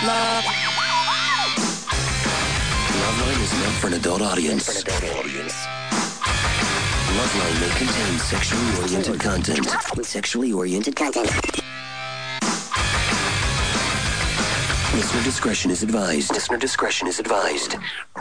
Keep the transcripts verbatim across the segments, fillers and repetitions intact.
Love. Loveline is meant for an adult audience. For an adult audience. Loveline may contain sexually oriented content. Sexually oriented content. Listener discretion is advised. Listener discretion is advised.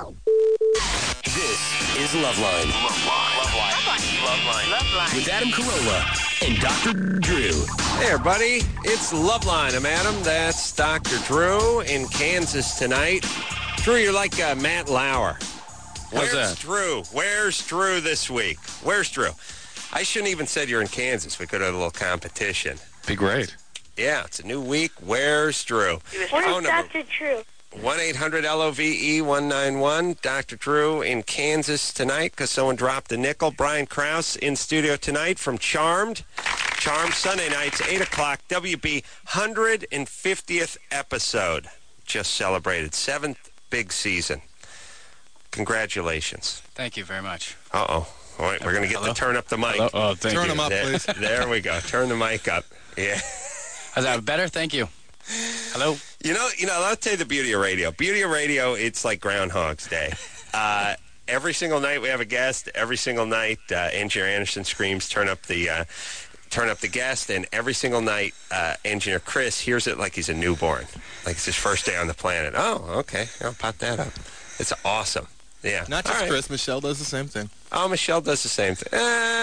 This is Loveline. Loveline. Loveline. Loveline. Loveline. With Adam Carolla and Doctor Drew. Hey, everybody. It's Loveline. I'm Adam. That's Doctor Drew in Kansas tonight. Drew, you're like uh, Matt Lauer. Where's that? Drew? Where's Drew this week? Where's Drew? I shouldn't even said you're in Kansas. We could have a little competition. Be great. Yeah, it's a new week. Where's Drew? Where's Doctor Drew? one eight hundred L O V E one nine one. Doctor Drew in Kansas tonight because someone dropped a nickel. Brian Krause in studio tonight from Charmed. Charmed Sunday nights, eight o'clock. W B one hundred fiftieth episode. Just celebrated. Seventh big season. Congratulations. Thank you very much. Uh-oh. All right, we're going to get Hello? to turn up the mic. Hello? Oh, thank Turn you. them up, There, please. there we go. Turn the mic up. Yeah. Is that better? Thank you. Hello? You know, you know, I'll tell you the beauty of radio. Beauty of radio, it's like Groundhog's Day. Uh, every single night we have a guest. Every single night, uh, Engineer Anderson screams, turn up the uh, turn up the guest. And every single night, uh, Engineer Chris hears it like he's a newborn. Like it's his first day on the planet. Oh, okay. I'll pop that up. It's awesome. Yeah. Not All just right. Chris. Michelle does the same thing. Oh, Michelle does the same thing. Uh,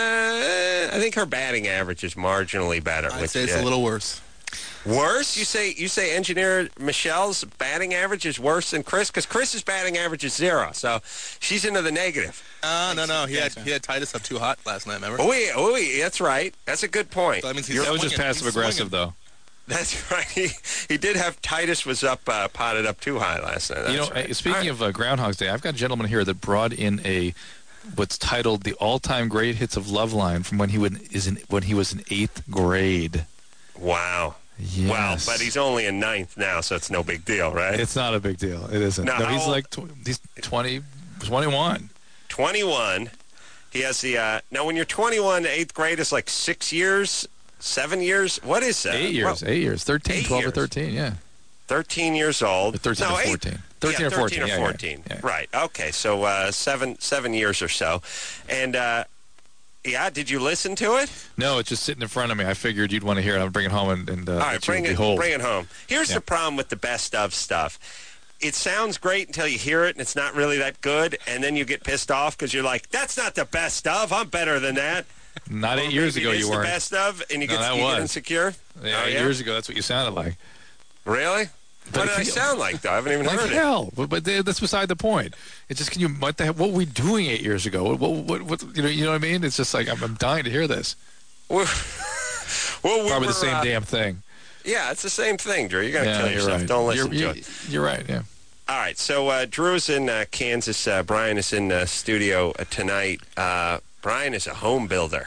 I think her batting average is marginally better. I'd which, say it's uh, a little worse. Worse? You say you say Engineer Michelle's batting average is worse than Chris? Because Chris's batting average is zero, so she's into the negative. Uh, no, no. He had Thanks, he had Titus up too hot last night, remember? Oh, wait, oh, wait, that's right. That's a good point. So that means he's That was just swinging. passive He's aggressive, swinging. though. That's right. He, he did have Titus was up, uh, potted up too high last night. That's you know, right. uh, speaking All right. of uh, Groundhog's Day, I've got a gentleman here that brought in a what's titled the all-time great hits of Loveline from when he would, is in when he was in eighth grade. Wow. Yes. Wow, but he's only in ninth now, so it's no big deal, right? It's not a big deal. It isn't. Now, No, how he's old- like tw- he's twenty, twenty-one. twenty-one. He has the, uh, now when you're twenty-one, eighth grade is like six years, seven years. What is that? Eight years. Well, eight years. thirteen, eight twelve, years. or thirteen. Yeah. thirteen years old. Or thirteen no, or eight- fourteen. thirteen yeah, or fourteen. thirteen or yeah, yeah, fourteen. yeah. Right. Okay. So uh, seven seven years or so. And, uh, yeah, did you listen to it? No, it's just sitting in front of me. I figured you'd want to hear it. I'll bring it home and, and uh, All right, let you bring it, behold. bring it home. Here's Yeah. the problem with the best of stuff. It sounds great until you hear it, and it's not really that good, and then you get pissed off because you're like, that's not the best of. I'm better than that. Not Or eight years maybe ago it is you the weren't. best of, and you No, get, that you get was. insecure? Yeah, Oh, eight yeah? years ago, that's what you sounded like. Really? What did I if you- sound like, though? I haven't even Like heard it. hell, but, but they- that's beside the point. It's just, can you? What the hell? What were we doing eight years ago? What, what, what? You know, you know what I mean? It's just like I'm, I'm dying to hear this. Well, well, we Probably were, the same uh, damn thing. Yeah, it's the same thing, Drew. You're going to Yeah, kill you're yourself. right. Don't listen you're, to you- it. You're right. Yeah. All right, so uh, Drew's in uh, Kansas. Uh, Brian is in uh, studio uh, tonight. Uh, Brian is a home builder.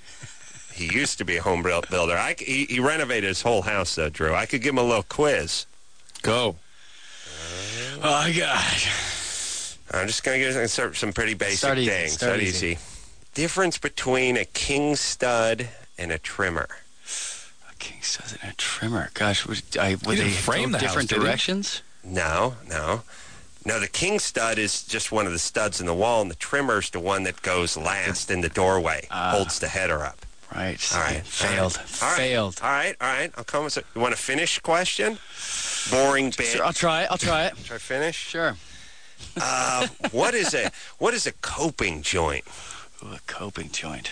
He used to be a home buil- builder. I, c- he, he renovated his whole house, though, Drew. I could give him a little quiz. Go. Oh, my gosh. I'm just going to give some, some pretty basic Start easy, things. start easy. easy. Difference between a king stud and a trimmer. A king says and a trimmer. Gosh, would, I, would He they didn't frame go the house, different did he? directions? No, no. No, the king stud is just one of the studs in the wall, and the trimmer's the one that goes last in the doorway, Ah. holds the header up. Right. All right. Failed. All right. Failed. All right, all right. I'll come with it. You want a finish question? Boring bit. Sure, I'll try it. I'll try it. Try finish? Sure. Uh, what is a what is a coping joint? Ooh, a coping joint.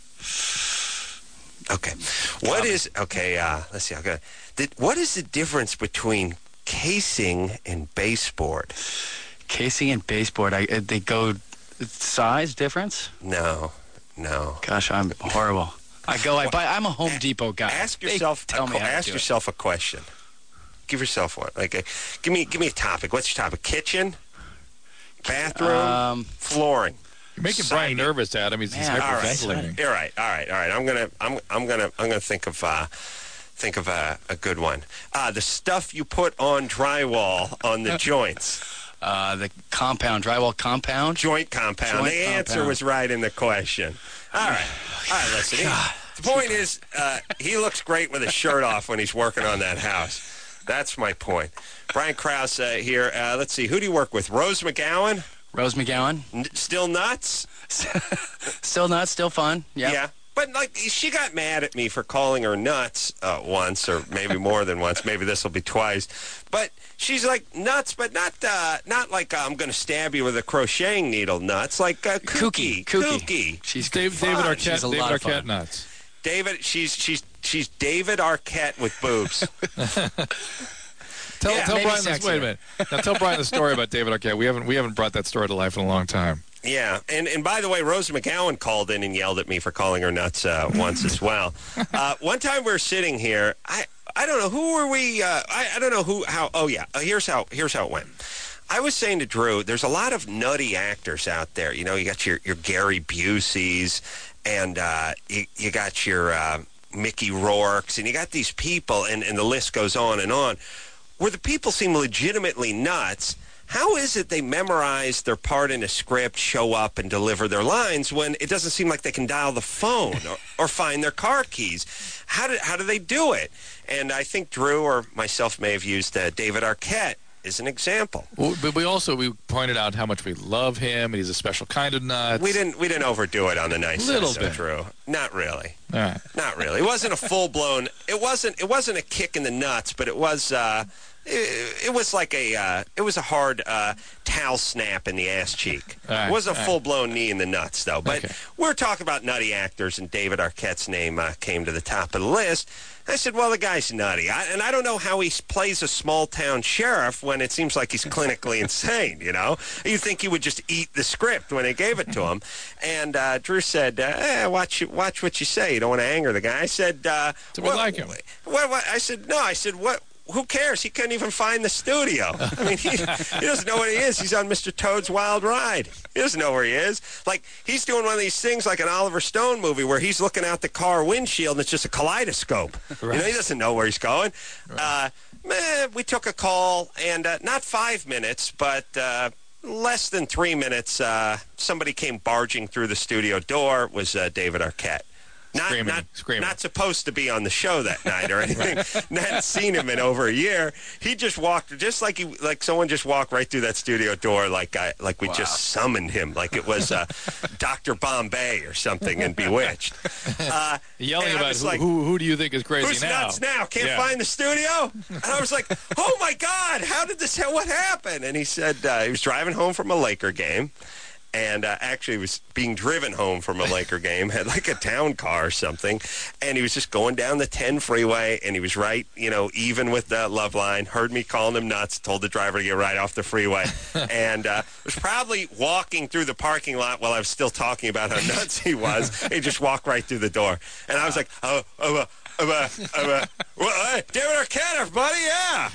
Okay. What is okay, uh, let's see, I'll go. The, what is the difference between casing and baseboard? Casing and baseboard, I, uh, they go size difference? No. No. Gosh, I'm horrible. I go, I buy, I'm a Home Depot guy. Ask They yourself a, tell me que- how to ask do it. yourself a question. Give yourself one. Like a, give me give me a topic. What's your topic? Kitchen? Bathroom? Um, flooring? You're making Siding. Brian nervous, Adam. He's, he's Man, all right. hyperventilating. All right, all right, all right. I'm gonna, I'm, I'm gonna, I'm gonna think of, uh, think of a, a good one. Uh, the stuff you put on drywall on the joints. uh, the compound, drywall compound. Joint compound. Joint the answer compound. was right in the question. All right, all right. Listen. he- God. the point is, uh, he looks great with his shirt off when he's working on that house. That's my point. Brian Krause uh, here. Uh, let's see. Who do you work with? Rose McGowan? Rose McGowan. N- still nuts? Still nuts, still fun. Yep. Yeah. But, like, she got mad at me for calling her nuts uh, once, or maybe more than once. Maybe this will be twice. But she's, like, nuts, but not uh, not like uh, I'm going to stab you with a crocheting needle nuts. Like uh, kooky. Kooky. Kooky. Kooky. She's Dave, fun. David Arquette. She's a David lot of Arquette fun. nuts. David, she's she's she's David Arquette with boobs. Tell, Yeah, tell maybe Brian this. Wait a sexier. minute. Now tell Brian the story about David Arquette. We haven't we haven't brought that story to life in a long time. Yeah, and and by the way, Rose McGowan called in and yelled at me for calling her nuts uh, once as well. Uh, one time we were sitting here. I I don't know who were we. Uh, I I don't know who how. Oh yeah, uh, here's how here's how it went. I was saying to Drew, there's a lot of nutty actors out there. You know, you got your your Gary Buseys, and uh, you you got your uh, Mickey Rourke's, and you got these people, and and the list goes on and on, where the people seem legitimately nuts. How is it they memorize their part in a script, show up, and deliver their lines when it doesn't seem like they can dial the phone or, or find their car keys? How do, how do they do it? And I think Drew or myself may have used uh, David Arquette as an example. Well, but we also we pointed out how much we love him, and he's a special kind of nuts. We didn't we didn't overdo it on the nice Little side, bit. Drew. Not really. All right. Not really. It wasn't a full blown. It wasn't. It wasn't a kick in the nuts, but it was. Uh, it, it was like a. Uh, it was a hard uh, towel snap in the ass cheek. All right, It was a all right. full blown knee in the nuts, though. But Okay. we're talking about nutty actors, and David Arquette's name uh, came to the top of the list. I said, well, the guy's nutty. I, and I don't know how he plays a small-town sheriff when it seems like he's clinically insane, you know? You think he would just eat the script when they gave it to him. And uh, Drew said, uh, eh, watch watch what you say. You don't want to anger the guy. I said, uh, So we like him. What, what? I said, no. I said, what? Who cares? He couldn't even find the studio. I mean, he, he doesn't know what he is. He's on Mister Toad's Wild Ride. He doesn't know where he is. Like, he's doing one of these things like an Oliver Stone movie where he's looking out the car windshield and it's just a kaleidoscope. You know, he doesn't know where he's going. Uh, man, we took a call, and uh, not five minutes, but uh, less than three minutes, uh, somebody came barging through the studio door. It was uh, David Arquette. Not, Screaming, not, screaming. not supposed to be on the show that night or anything. Not seen him in over a year. He just walked, just like he, like someone just walked right through that studio door, like I, like we just summoned him, like it was uh, Doctor Bombay or something in Bewitched. Uh, Yelling and I about was who, like, who who do you think is crazy Who's now? nuts now? Can't Yeah. find the studio? And I was like, oh, my God, how did this, what happened? And he said uh, he was driving home from a Laker game. And uh, actually was being driven home from a Laker game, had like a town car or something, and he was just going down the ten freeway, and he was right, you know, even with the love line, heard me calling him nuts, told the driver to get right off the freeway, and uh, was probably walking through the parking lot while I was still talking about how nuts he was. He just walked right through the door. And I was like, oh, oh, uh, oh, uh, oh, uh, well, hey, David Arquette, everybody, yeah.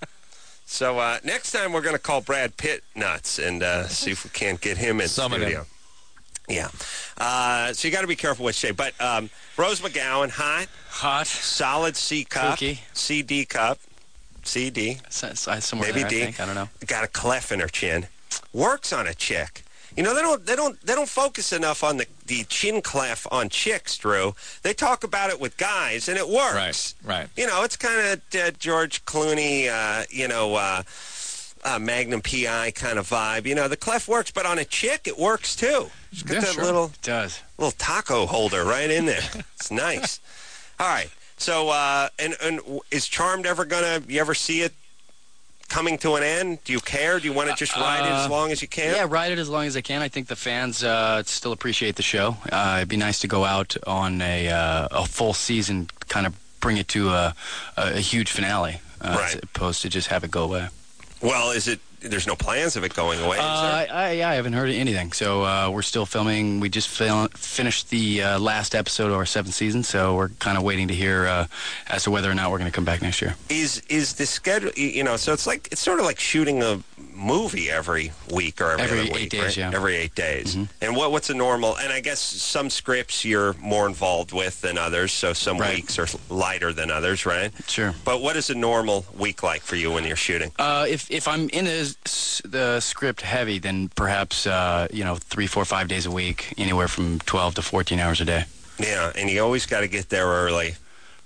So uh, next time we're going to call Brad Pitt nuts and uh, see if we can't get him in Summon studio. him. Yeah. Uh, so you got to be careful what you say. But um, Rose McGowan, hot, Hot. solid C cup, Kooky. C D cup, C D, So- so- Somewhere maybe there, D. I think. I don't know. Got a clef in her chin. Works on a chick. You know, they don't they don't they don't focus enough on the, the chin clef on chicks, Drew. They talk about it with guys, and it works. Right, right. You know, it's kind of uh, George Clooney, uh, you know, uh, uh, Magnum P I kind of vibe. You know, the clef works, but on a chick, it works too. She's got Yeah, that sure. little It does. little taco holder right in there. It's nice. All right. So, uh, and and is Charmed ever gonna? You ever see it coming to an end? Do you care? Do you want to just ride it as long as you can? Yeah, ride it as long as I can. I think the fans uh, still appreciate the show. Uh, it'd be nice to go out on a uh, a full season, kind of bring it to a, a, a huge finale, uh, Right. as opposed to just have it go away. Well, is it? There's no plans of it going away. Is Uh, there? I, I haven't heard anything, so uh, we're still filming. We just fil- finished the uh, last episode of our seventh season, so we're kind of waiting to hear uh, as to whether or not we're going to come back next year. Is is the schedule? You know, so it's like it's sort of like shooting a movie every week or every, Every other eight week, days, right? yeah. Every eight days. Mhm. And what what's a normal? And I guess some scripts you're more involved with than others, so some Right. weeks are lighter than others, right? Sure. But what is a normal week like for you when you're shooting? Uh, if if I'm in the, the script heavy, then perhaps uh, you know three, four, five days a week, anywhere from twelve to fourteen hours a day. Yeah, and you always got to get there early.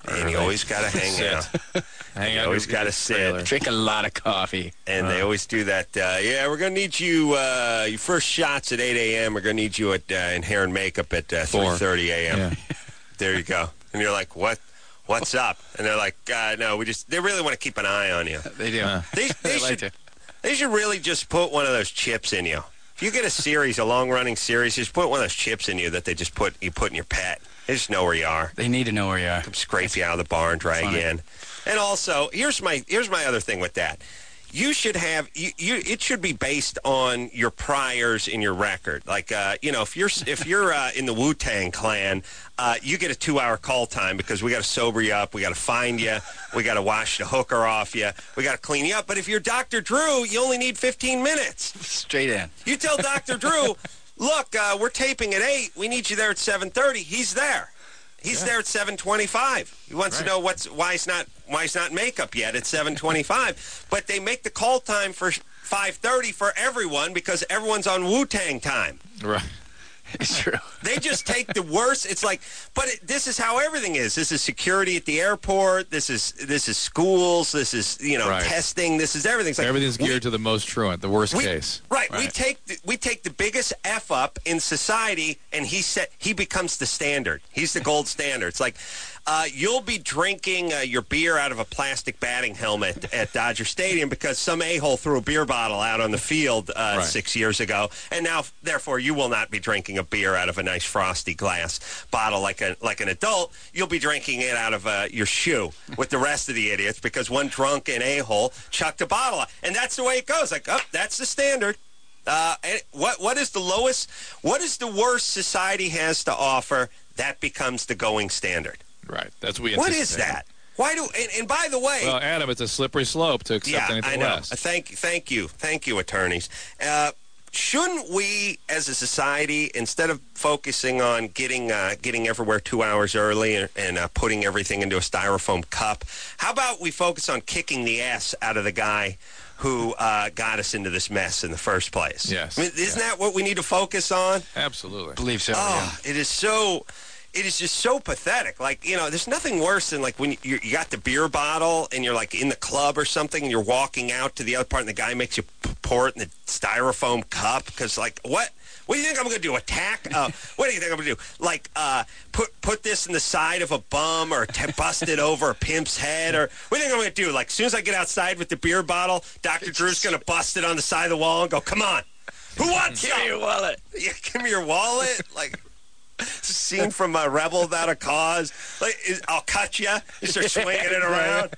and you always got to hang out. Hang You out. always got to sit. Drink a lot of coffee. And they always do that. Uh, yeah, we're going to need you, uh, your first shots at eight a.m. We're going to need you at uh, in hair and makeup at uh, three thirty a.m. Yeah. There you go. And you're like, what? What's up? And they're like, uh, no, we just, they really want to keep an eye on you. They do. Uh. They, they, They like should, to. they should really just put one of those chips in you. If you get a series, a long-running series, just put one of those chips in you that they just put, you put in your pet. They just know where you are. They need to know where you are. Come scrape you out of the bar and drag you in. And also, here's my here's my other thing with that. You should have you, you it should be based on your priors in your record. Like uh, you know, if you're if you're uh, in the Wu-Tang Clan, uh, you get a two-hour call time because we got to sober you up, we got to find you, we got to wash the hooker off you, we got to clean you up. But if you're Doctor Drew, you only need fifteen minutes. Straight in. You tell Doctor Drew, look, uh, we're taping at eight. We need you there at seven thirty. He's there. He's Yeah. there at seven twenty-five. He wants Right. to know what's why he's not why he's not in makeup yet at seven twenty-five. But they make the call time for five thirty for everyone because everyone's on Wu-Tang time. Right. It's true. They just take the worst. It's like, but it, this is how everything is. This is security at the airport. This is this is schools. This is you know Right. testing. This is everything. It's like, Everything's we- geared to the most truant, the worst we, case. Right. We Right. take the, we take the biggest F up in society, and he set he becomes the standard. He's the gold standard. It's like uh, you'll be drinking uh, your beer out of a plastic batting helmet at Dodger Stadium because some a-hole threw a beer bottle out on the field uh, Right. six years ago, and now therefore you will not be drinking a beer out of a nice frosty glass bottle like a like an adult. You'll be drinking it out of uh, your shoe with the rest of the idiots because one drunken a-hole chucked a bottle out. And that's the way it goes. Like, oh, that's the standard. Uh, and what what is the lowest, what is the worst society has to offer? That becomes the going standard. Right. That's what we What is anticipate. that? Why do, and, and by the way, Well, Adam, it's a slippery slope to accept yeah, anything I know. less. Uh, Thank, thank you, thank you, attorneys. Uh, shouldn't we, as a society, instead of focusing on getting uh, getting everywhere two hours early and, and uh, putting everything into a styrofoam cup, how about we focus on kicking the ass out of the guy who uh, got us into this mess in the first place? Yes. I mean, isn't that what we need to focus on? Absolutely. Believe so. Oh, it is so. It is just so pathetic. Like, you know, there's nothing worse than like when you, you got the beer bottle and you're like in the club or something and you're walking out to the other part and the guy makes you p- pour it in the styrofoam cup because, like, what? What do you think I'm going to do? Attack? Uh, what do you think I'm going to do? Like, uh, put put this in the side of a bum or t- bust it over a pimp's head? Or what do you think I'm going to do? Like, as soon as I get outside with the beer bottle, Doctor Drew's going to bust it on the side of the wall and go, come on. Who wants Give some? me your wallet. Yeah, give me your wallet. Like, it's a scene from uh, Rebel Without a Cause. Like, is, I'll cut you. You start swinging it around.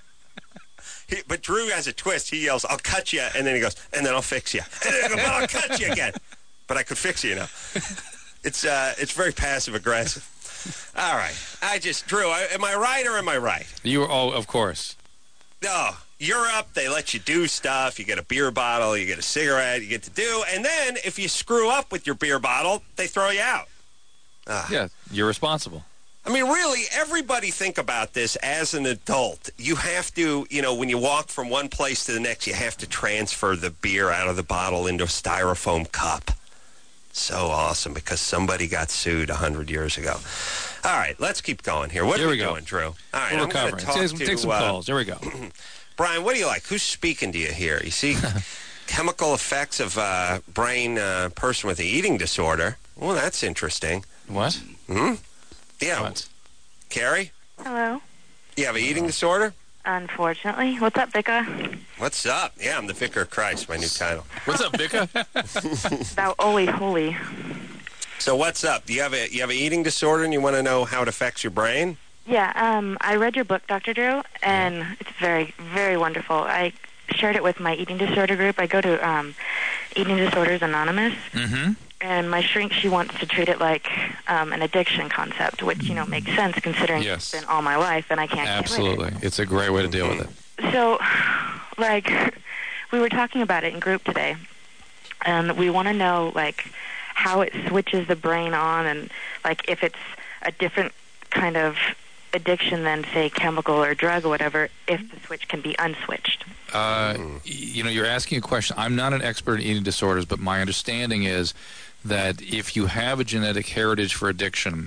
He, but Drew has a twist. He yells, I'll cut you. And then he goes, and then I'll fix you. And then he goes, but I'll cut you again. But I could fix you now. It's uh, it's very passive aggressive. All right. I just, Drew, I, am I right or am I right? You were, oh, of course. No. Europe, they let you do stuff. You get a beer bottle, you get a cigarette, you get to do. And then if you screw up with your beer bottle, they throw you out. Yeah, you're responsible. I mean, really, everybody think about this as an adult. You have to, you know, when you walk from one place to the next, you have to transfer the beer out of the bottle into a styrofoam cup. So awesome because somebody got sued one hundred years ago. All right, let's keep going here. What Here are we we go. doing, Drew? All right, We're I'm going recovering. to talk Take, to... take some uh, calls. Here we go. Brian, what do you like? Who's speaking to you here? You see chemical effects of uh, brain uh, person with an eating disorder. Well, that's interesting. What? Hmm? Yeah. What? Carrie, Hello. you have an eating disorder? Unfortunately. What's up, Becca? What's up? Yeah, I'm the Vicar of Christ, my new title. What's up, Bicca? Thou holy holy. So what's up? Do you have a you have an eating disorder and you want to know how it affects your brain? Yeah, um, I read your book, Doctor Drew, and it's very, very wonderful. I shared it with my eating disorder group. I go to um, Eating Disorders Anonymous, Mm-hmm. and my shrink, she wants to treat it like um, an addiction concept, which, you know, makes sense considering Yes. it's been all my life and I can't get rid of Absolutely. It's a great way to deal with it. it. So, like, we were talking about it in group today, and we want to know, like, how it switches the brain on and, like, if it's a different kind of addiction than, say, chemical or drug or whatever, if the switch can be unswitched. Uh, y- you know, you're asking a question. I'm not an expert in eating disorders, but my understanding is that if you have a genetic heritage for addiction,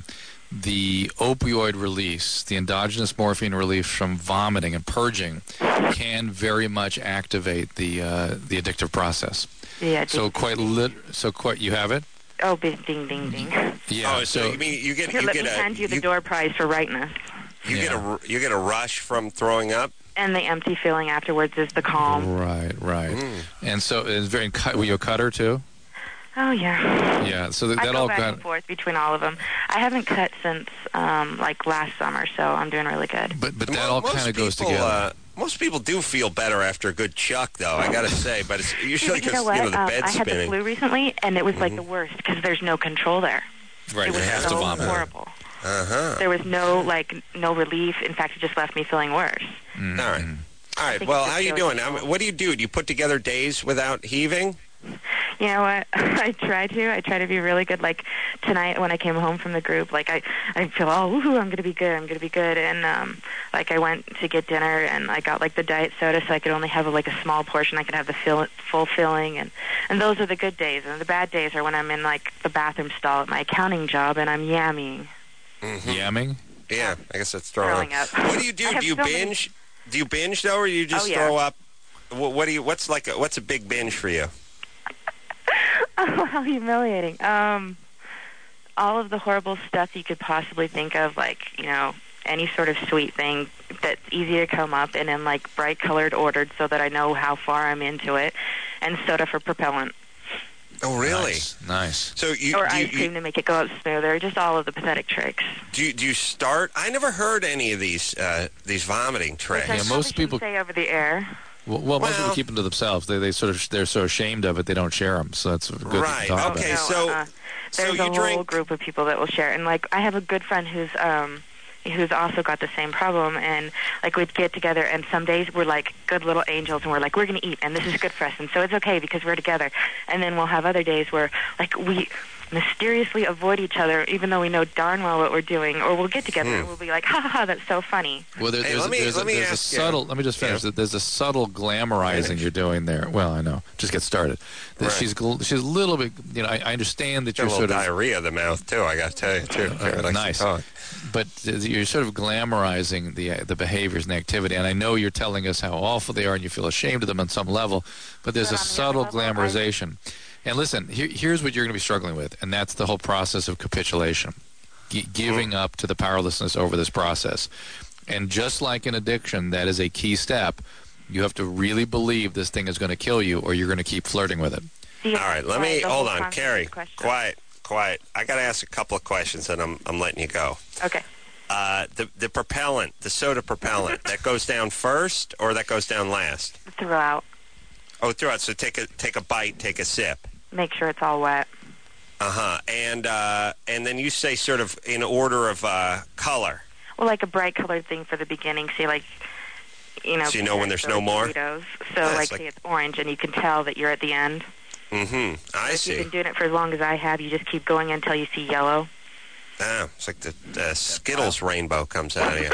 the opioid release, the endogenous morphine release from vomiting and purging, can very much activate the uh, the addictive process. Yeah. So ding, quite ding, lit. So quite you have it. Oh, ding, ding, ding, ding. Yeah. Oh, so, you mean you get Here, you let get me a hand you the you, door prize for rightness. you get Yeah. a you get a rush from throwing up. And the empty feeling afterwards is the calm. Right, right. Mm. And so it's very. cut- Were you a cutter too? Oh, yeah. Yeah. So that, I that go all back got. and forth between all of them. I haven't cut since, um, like, last summer, so I'm doing really good. But but that Mo- all most kind of goes people, together. Uh, most people do feel better after a good chuck, though. I gotta say, but it's usually you because know what? you know, the um, bed's I had spinning. the flu recently, and it was like the worst because there's no control there. right. It You was have so to vomit. horrible. Uh huh. There was no like no relief. In fact, it just left me feeling worse. Mm-hmm. All right. All right. think Well, it's how you just doing? feeling I mean, what do you do? Do you put together days without heaving? You know what? I try to. I try to be really good. Like tonight when I came home from the group, like I, I feel, oh, woohoo, I'm gonna be good. I'm gonna be good. And um, like I went to get dinner and I got like the diet soda, so I could only have like a small portion. I could have the fill, full filling, and and those are the good days. And the bad days are when I'm in like the bathroom stall at my accounting job and I'm yamming. Mm-hmm. Yamming. Yeah, I guess that's throwing, Throwing up. What do you I do? have Do you so many- binge? Do you binge though, or do you just Oh, yeah. throw up? What, what do you? What's like? A, what's a big binge for you? Oh, how humiliating. Um, all of the horrible stuff you could possibly think of, like, you know, any sort of sweet thing that's easy to come up and in, like, bright colored ordered so that I know how far I'm into it, and soda for propellant. Oh, really? Nice. nice. So you Or do you, ice cream to make it go up smoother, just all of the pathetic tricks. do you, do you start? I never heard any of these uh, these vomiting tricks. Which I Yeah, probably most people- shouldn't say over the air. Well, well, most people Well- keep them to themselves. They they sort of they're so ashamed of it they don't share them. So that's good Right, to talk okay. about. so- uh, so there's you a whole drink- group of people that will share, and like I have a good friend who's um who's also got the same problem, and like we'd get together, and some days we're like good little angels, and we're like we're gonna eat, and this is good for us, and so it's okay because we're together, and then we'll have other days where like we mysteriously avoid each other even though we know darn well what we're doing, or we'll get together and we'll be like, ha ha ha, that's so funny. Well, there, Hey, there's, let me- there's, let a, me there's a ask you. subtle. Let me just finish. Yeah. There's a subtle glamorizing Finish. you're doing there. Well, I know. Just get started. That Right. She's gl- she's a little bit. You know, I, I understand that Got a you're little sort of. diarrhea of the mouth too. I got to tell you too. Karen likes to nice. talk. But uh, you're sort of glamorizing the uh, the behaviors and activity, and I know you're telling us how awful they are, and you feel ashamed of them on some level. But there's But a on the subtle other level, I- glamorization. And listen, here, here's what you're going to be struggling with, and that's the whole process of capitulation, G- giving up to the powerlessness over this process. And just like in addiction, that is a key step. You have to really believe this thing is going to kill you, or you're going to keep flirting with it. See, All right, let uh, me the hold whole on, concept Carrie. is question. Quiet, quiet. I got to ask a couple of questions, and I'm I'm letting you go. Okay. Uh, the the propellant, the soda propellant, that goes down first, or that goes down last? Throughout, Oh, throughout. So take a take a bite, take a sip. make sure it's all wet. Uh huh. And uh, and then you say sort of in order of uh, color. Well, like a bright colored thing for the beginning. See, like, you know. So you know when there's no those more? Doritos. So, That's like, like- say it's orange, and you can tell that you're at the end. Mm-hmm. I If you've see. been doing it for as long as I have, you just keep going until you see yellow. Ah, it's like the, the Skittles rainbow comes out of you.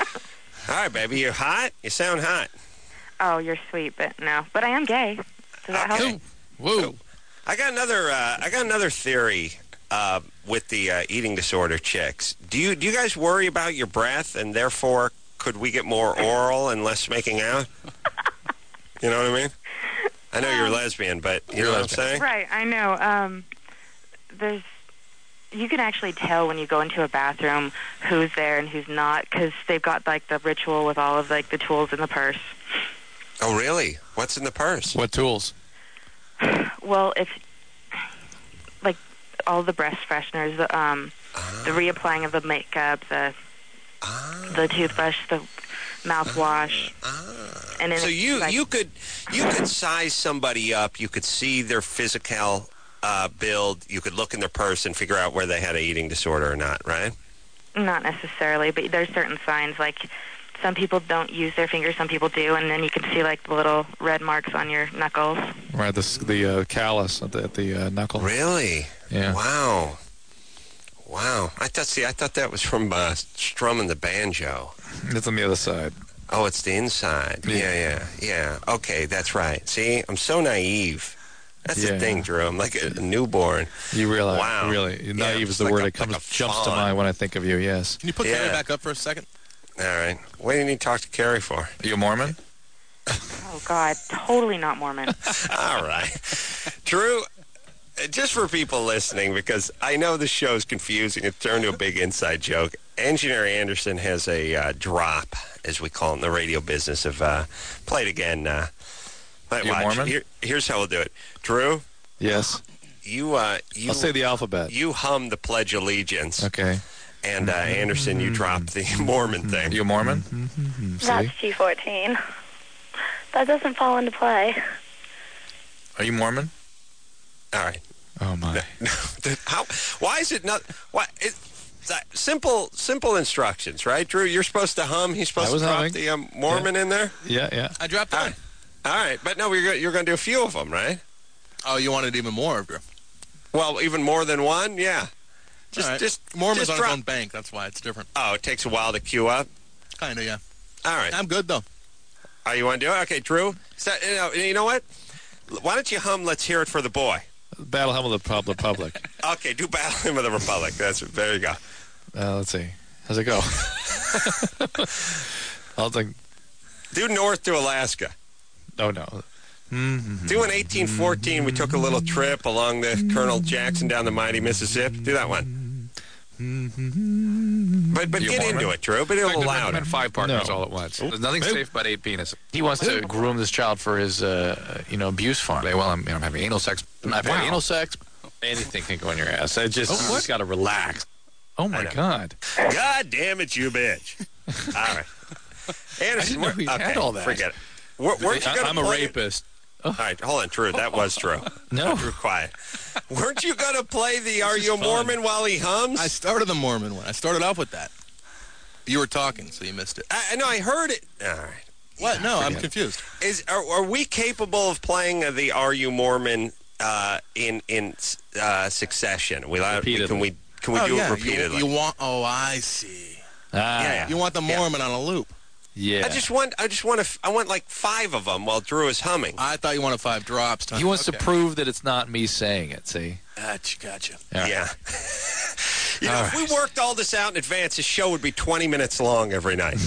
All right, baby, you're hot. You sound hot. Oh, you're sweet, but no. But I am gay. Does that Okay. help? Whoa. I got another. Uh, I got another theory uh, with the uh, eating disorder chicks. Do you do you guys worry about your breath, and therefore could we get more oral and less making out? You know what I mean? I know you're a lesbian, but you know what I'm saying? Right, I know. Um, there's, you can actually tell when you go into a bathroom who's there and who's not, because they've got like the ritual with all of like the tools in the purse. Oh, really? What's in the purse? What tools? Well, if like all the breast fresheners, the, um, the reapplying of the makeup, the Ah. the toothbrush, the mouthwash, Ah. and then So it's you like, you could you could size somebody up. You could see their physical uh, build. You could look in their purse and figure out where they had an eating disorder or not. Right? not necessarily, but there's certain signs like. Some people don't use their fingers, some people do, and then you can see like the little red marks on your knuckles. Right, the s- the uh, callus at the, at the uh, knuckle. Really? Yeah. Wow. Wow. I thought. See, I thought that was from uh, strumming the banjo. It's on the other side. Oh, it's the inside. Yeah. Yeah, yeah, yeah. Okay, that's right. See, I'm so naive. That's Yeah. the thing, Drew. I'm like a, a newborn. You realize, Wow. really, Yeah, naive is it's the like word a- that comes like a jumps to fawn. mind when I think of you. Yes. Can you put Yeah. Carrie back up for a second? All right. What do you need to talk to Carrie for? Are you a Mormon? Oh, God, totally not Mormon. All right. Drew, uh, just for people listening, because I know this show is confusing, it turned to a big inside joke. Engineer Anderson has a uh, drop, as we call it in the radio business, of uh, play it again. Uh, but You a watch. Mormon? Here, here's how we'll do it. Drew, Yes. you uh, you I'll say the alphabet. you hum the Pledge of Allegiance, Okay. and uh, Anderson, you drop the Mormon thing. You a Mormon? Mm-hmm. See? That's G fourteen. That doesn't fall into play. Are you Mormon? All right. Oh my. How? Why is it not? Why? It, that, simple, simple instructions, right, Drew? You're supposed to hum. He's supposed I was to drop humming. the um, Mormon in there. Yeah, yeah. I dropped All that. right. All right, but no, you're you're going to do a few of them, right? Oh, you wanted even more of her. Well, even more than one, yeah. Just, All right. just Mormon's just on drop. his own bank. That's why it's different. Oh, it takes a while to queue up. Kind of, yeah. All right. I'm good, though. Oh, you want to do it? Okay, Drew. So, you know, you know what? Why don't you hum? Let's hear it for the boy. Battle Hymn of the Pub- Republic. Okay, do Battle Hymn of the Republic. That's there. You go. Uh, let's see. How's it go? I'll think. Do North to Alaska. Oh no. Mm-hmm. Do in eighteen fourteen, we took a little trip along the Colonel Jackson down the mighty Mississippi. Do that one. But but You get Mormon? into it, Drew. But a little I'm louder. in five partners No. all at once. There's nothing safe about eight penis. He wants to groom this child for his, uh, you know, abuse farm. Well, I'm, you know, I'm having anal sex. I've had Wow. anal sex. Anything can go in your ass. I just, Oh, you what? just got to relax. Oh my know. God. God damn it, you bitch. All right. Anderson, didn't know where- he had okay, all that. Forget it. Where, weren't you I, gonna I'm a play- rapist. All right, hold on, Drew. That was Drew. No. Drew, quiet. Weren't you going to play the Are is You a fun. Mormon while he hums? I started the Mormon one. I started off with that. You were talking, so you missed it. I, I know, I heard it. All right. What? No, I'm forget it. confused. Is are, are we capable of playing uh, the Are You Mormon uh, in in uh, succession? We allow- Repeatedly. Can we can we oh, do yeah. it repeatedly? You, you want? Oh, I see. Ah, Yeah, yeah. You want the Yeah. Mormon on a loop. yeah. I just want I just want to I want like five of them while Drew is humming. I thought you wanted five drops. Tom. He wants Okay. to prove that it's not me saying it, see? Gotcha, gotcha. All right. Yeah. You know, All if right. we worked all this out in advance, the show would be twenty minutes long every night.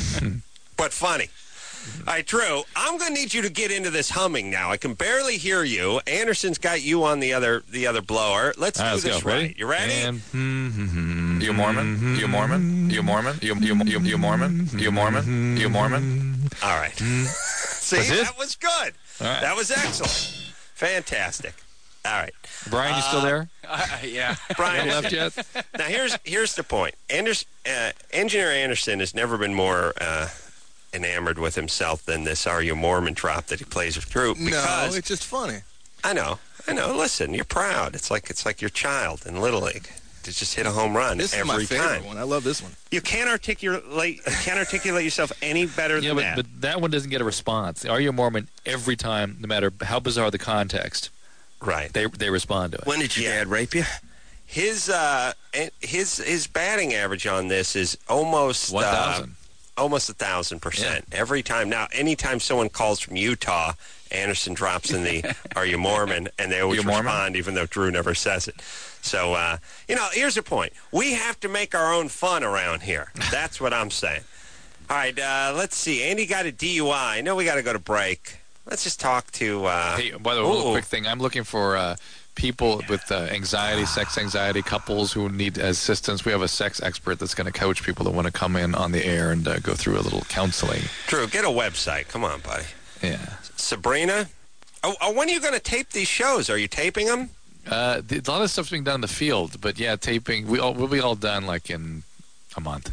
But funny. All right, Drew, I'm going to need you to get into this humming now. I can barely hear you. Anderson's got you on the other the other blower. Let's All right, do let's this go. right. Ready? You ready? And, mm-hmm. You Mormon? You Mormon? You Mormon? You you you you Mormon? You Mormon? You Mormon? All right. See, That's it? that was good. All right. That was excellent. Fantastic. All right. Brian, you still there? Uh, yeah. Brian, Not left yet? now here's here's the point. Anders, uh, Engineer Anderson has never been more uh, enamored with himself than this Are You Mormon drop that he plays with Drew. No, Because it's just funny. I know, I know. Listen, you're proud. It's like it's like your child in Little League to just hit a home run This is every my favorite time. one. I love this one. You can't articulate you can't articulate yourself any better Yeah, than but, that. but that one doesn't get a response. Are you a Mormon every time, no matter how bizarre the context, Right. they they respond to it. When did your Yeah. dad rape you? His uh, and his his batting average on this is almost one uh, thousand. almost a thousand percent every time. Now, anytime someone calls from Utah, Anderson drops in the "Are you Mormon?" and they always You Mormon? respond, even though Drew never says it. So, uh, you know, here's the point: we have to make our own fun around here. That's what I'm saying. All right, uh, let's see. Andy got a D U I. I know we got to go to break. Let's just talk to. Uh, Hey, by the way, one ooh. quick thing. I'm looking for uh, people with uh, anxiety, sex anxiety, couples who need assistance. We have a sex expert that's going to coach people that want to come in on the air and uh, go through a little counseling. Drew, get a website. Come on, buddy. Yeah. Sabrina. Oh, oh, when are you going to tape these shows? Are you taping them? Uh, the, a lot of stuff's being done in the field, but yeah, taping. We all we'll be all done like in a month.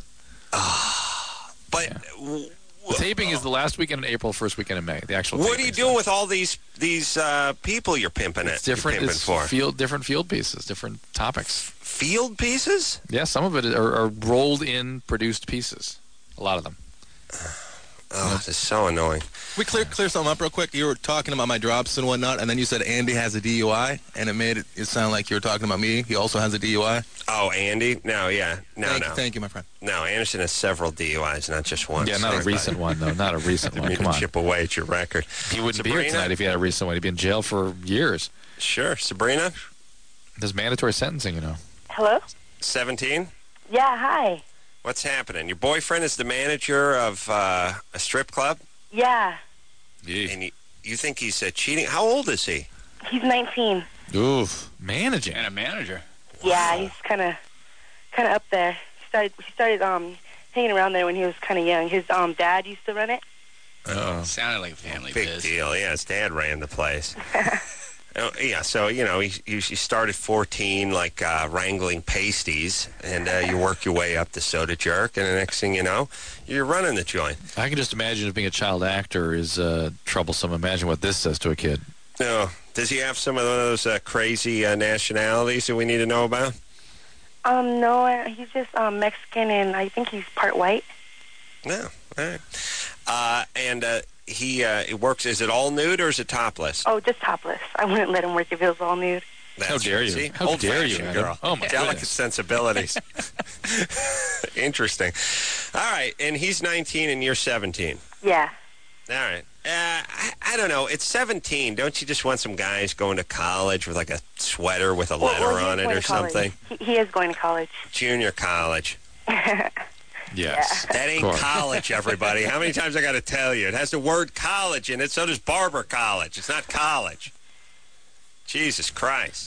But Yeah. w- The taping is the last weekend in April, first weekend in May. The actual. what are taping you stuff. doing with all these these uh, people you're pimping it? It's different. You're pimping It's for field, different field pieces, different topics. field pieces. Yeah, some of it are, are rolled in produced pieces. A lot of them. Oh, this is so annoying. We clear clear something up real quick. You were talking about my drops and whatnot, and then you said Andy has a D U I, and it made it, it sound like you were talking about me. He also has a D U I. Oh, Andy? No, yeah. No, thank no. You, thank you, my friend. No, Anderson has several D U Is, not just one. Yeah, not a recent one, though. Not a recent one. Come on. Chip away at your record. He wouldn't Sabrina? be here tonight if he had a recent one. He'd be in jail for years. Sure. Sabrina? There's mandatory sentencing, you know. Hello? seventeen? Yeah, hi. What's happening? Your boyfriend is the manager of uh, a strip club? Yeah. Yeah. And you, you think he's uh, cheating? How old is he? He's nineteen. Oof. Managing. And a manager. Yeah, he's kind of kind of up there. He started he started um hanging around there when he was kind of young. His um dad used to run it. Uh-oh. Sounded like a family Big biz. deal. Yeah, his dad ran the place. Oh, yeah, so, you know, you, you start at fourteen, like, uh, wrangling pasties, and uh, you work your way up to soda jerk, and the next thing you know, you're running the joint. I can just imagine if being a child actor is uh, troublesome. Imagine what this says to a kid. No. Does he have some of those uh, crazy uh, nationalities that we need to know about? Um, no, uh, he's just um Mexican, and I think he's part white. No. All right. Uh, and uh, he uh, it works, is it all nude or is it topless? Oh, just topless. I wouldn't let him work if it was all nude. That's How dare you. See? How dare you, Old-fashioned Adam. girl. Oh, my Delicate goodness. sensibilities. Interesting. All right, and he's nineteen and you're seventeen. Yeah. All right. Uh, I, I don't know. It's seventeen. Don't you just want some guys going to college with like a sweater with a Well, letter well, he is on it going or to college. something? He, he is going to college. Junior college. Yes. That ain't course. college, everybody. How many times I got to tell you? It has the word college in it, so does Barber College. It's not college. Jesus Christ.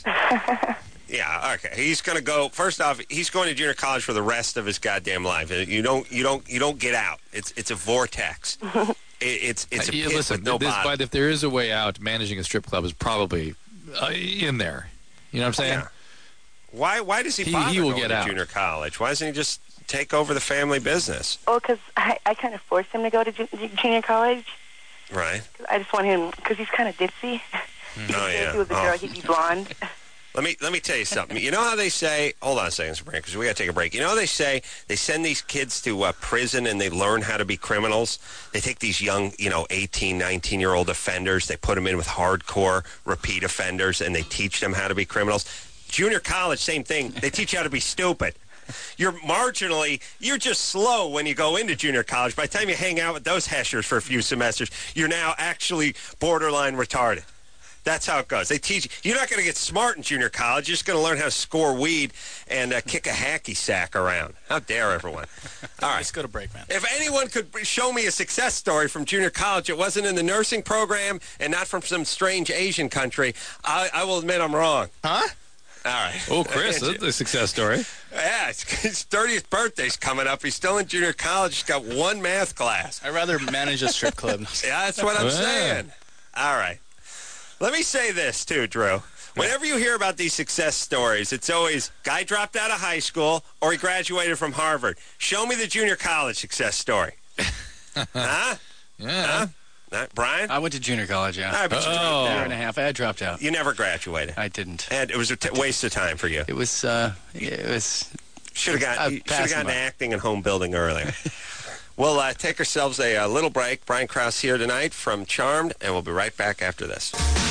Yeah, okay. He's going to go. First off, he's going to junior college for the rest of his goddamn life. You don't, you don't, you don't get out. It's, it's a vortex. It, it's, it's a Uh, yeah, pit listen, with no this, bottom. but if there is a way out, managing a strip club is probably uh, in there. You know what I'm saying? Yeah. Why? Why does he He- bother he will going get to out. junior college? Why doesn't he just take over the family business? Oh, because I, I kind of forced him to go to ju- junior college. Right. I just want him, because he's kind of ditzy. Oh If yeah. he was a Oh. girl, he'd be blonde. Let me let me tell you something. You know how they say? Hold on a second, Sabrina, because we got to take a break. You know how they say they send these kids to uh, prison and they learn how to be criminals? They take these young, you know, eighteen, nineteen-year-old offenders. They put them in with hardcore repeat offenders, and they teach them how to be criminals. Junior college, same thing. They teach you how to be stupid. You're marginally, you're just slow when you go into junior college. By the time you hang out with those heshers for a few semesters, you're now actually borderline retarded. That's how it goes. They teach you. You're not going to get smart in junior college. You're just going to learn how to score weed and uh, kick a hacky sack around. How dare everyone. All right. Let's go to break, man. If anyone could show me a success story from junior college, it wasn't in the nursing program and not from some strange Asian country, I, I will admit I'm wrong. Huh? All right. Oh, Chris, that's a success story. Yeah, it's, his thirtieth birthday's coming up. He's still in junior college. He's got one math class. I'd rather manage a strip club. Yeah, that's what I'm Yeah. saying. All right. Let me say this, too, Drew. Whenever you hear about these success stories, it's always guy dropped out of high school or he graduated from Harvard. Show me the junior college success story. Huh? Yeah. Huh? Uh, Brian? I went to junior college, yeah. All right, but you, Oh. Year and a half. I dropped out. you never graduated. I didn't. And it was a t- waste of time for you. It was, uh, it was, Should have got, I you should have passed gotten by. acting and home building earlier. We'll uh, take ourselves a uh, little break. Brian Krause here tonight from Charmed, and we'll be right back after this.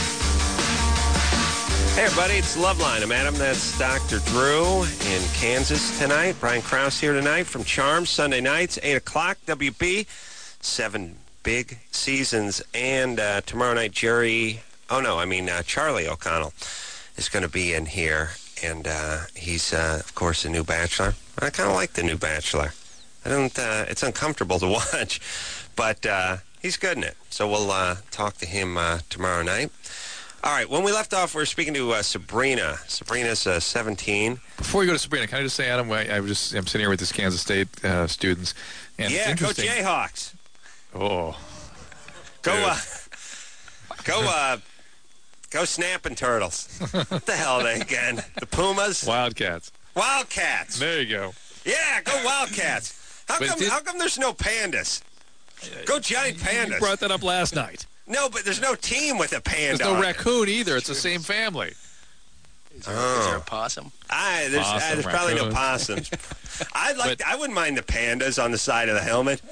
Hey, everybody, it's Loveline. I'm Adam. That's Doctor Drew in Kansas tonight. Brian Krause here tonight from Charmed, Sunday nights, eight o'clock, W B. Seven big seasons. And uh, tomorrow night, Jerry, oh no, I mean uh, Charlie O'Connell is going to be in here. And uh, he's, uh, of course, a new Bachelor. I kind of like the new Bachelor. I don't, uh, it's uncomfortable to watch, but uh, he's good in it. So we'll uh, talk to him uh, tomorrow night. All right, when we left off, we were speaking to uh, Sabrina. Sabrina's uh, seventeen. Before we go to Sabrina, can I just say, Adam, I, I was just, I'm sitting here with these Kansas State uh, students. And Yeah, it's go interesting. Jayhawks. Oh. Go, Dude. uh, go, uh, go Snapping Turtles. What the hell are they again? The Pumas? Wildcats. Wildcats. There you go. Yeah, go Wildcats. How But come, did- how come there's no pandas? Go giant You pandas. brought that up last night. No, but there's no team with a panda. There's no on it. raccoon either. It's the same family. is there, Oh. is there a possum? I, there's, uh, Possum, there's probably no raccoons. possums. I'd like. But- I wouldn't mind the pandas on the side of the helmet.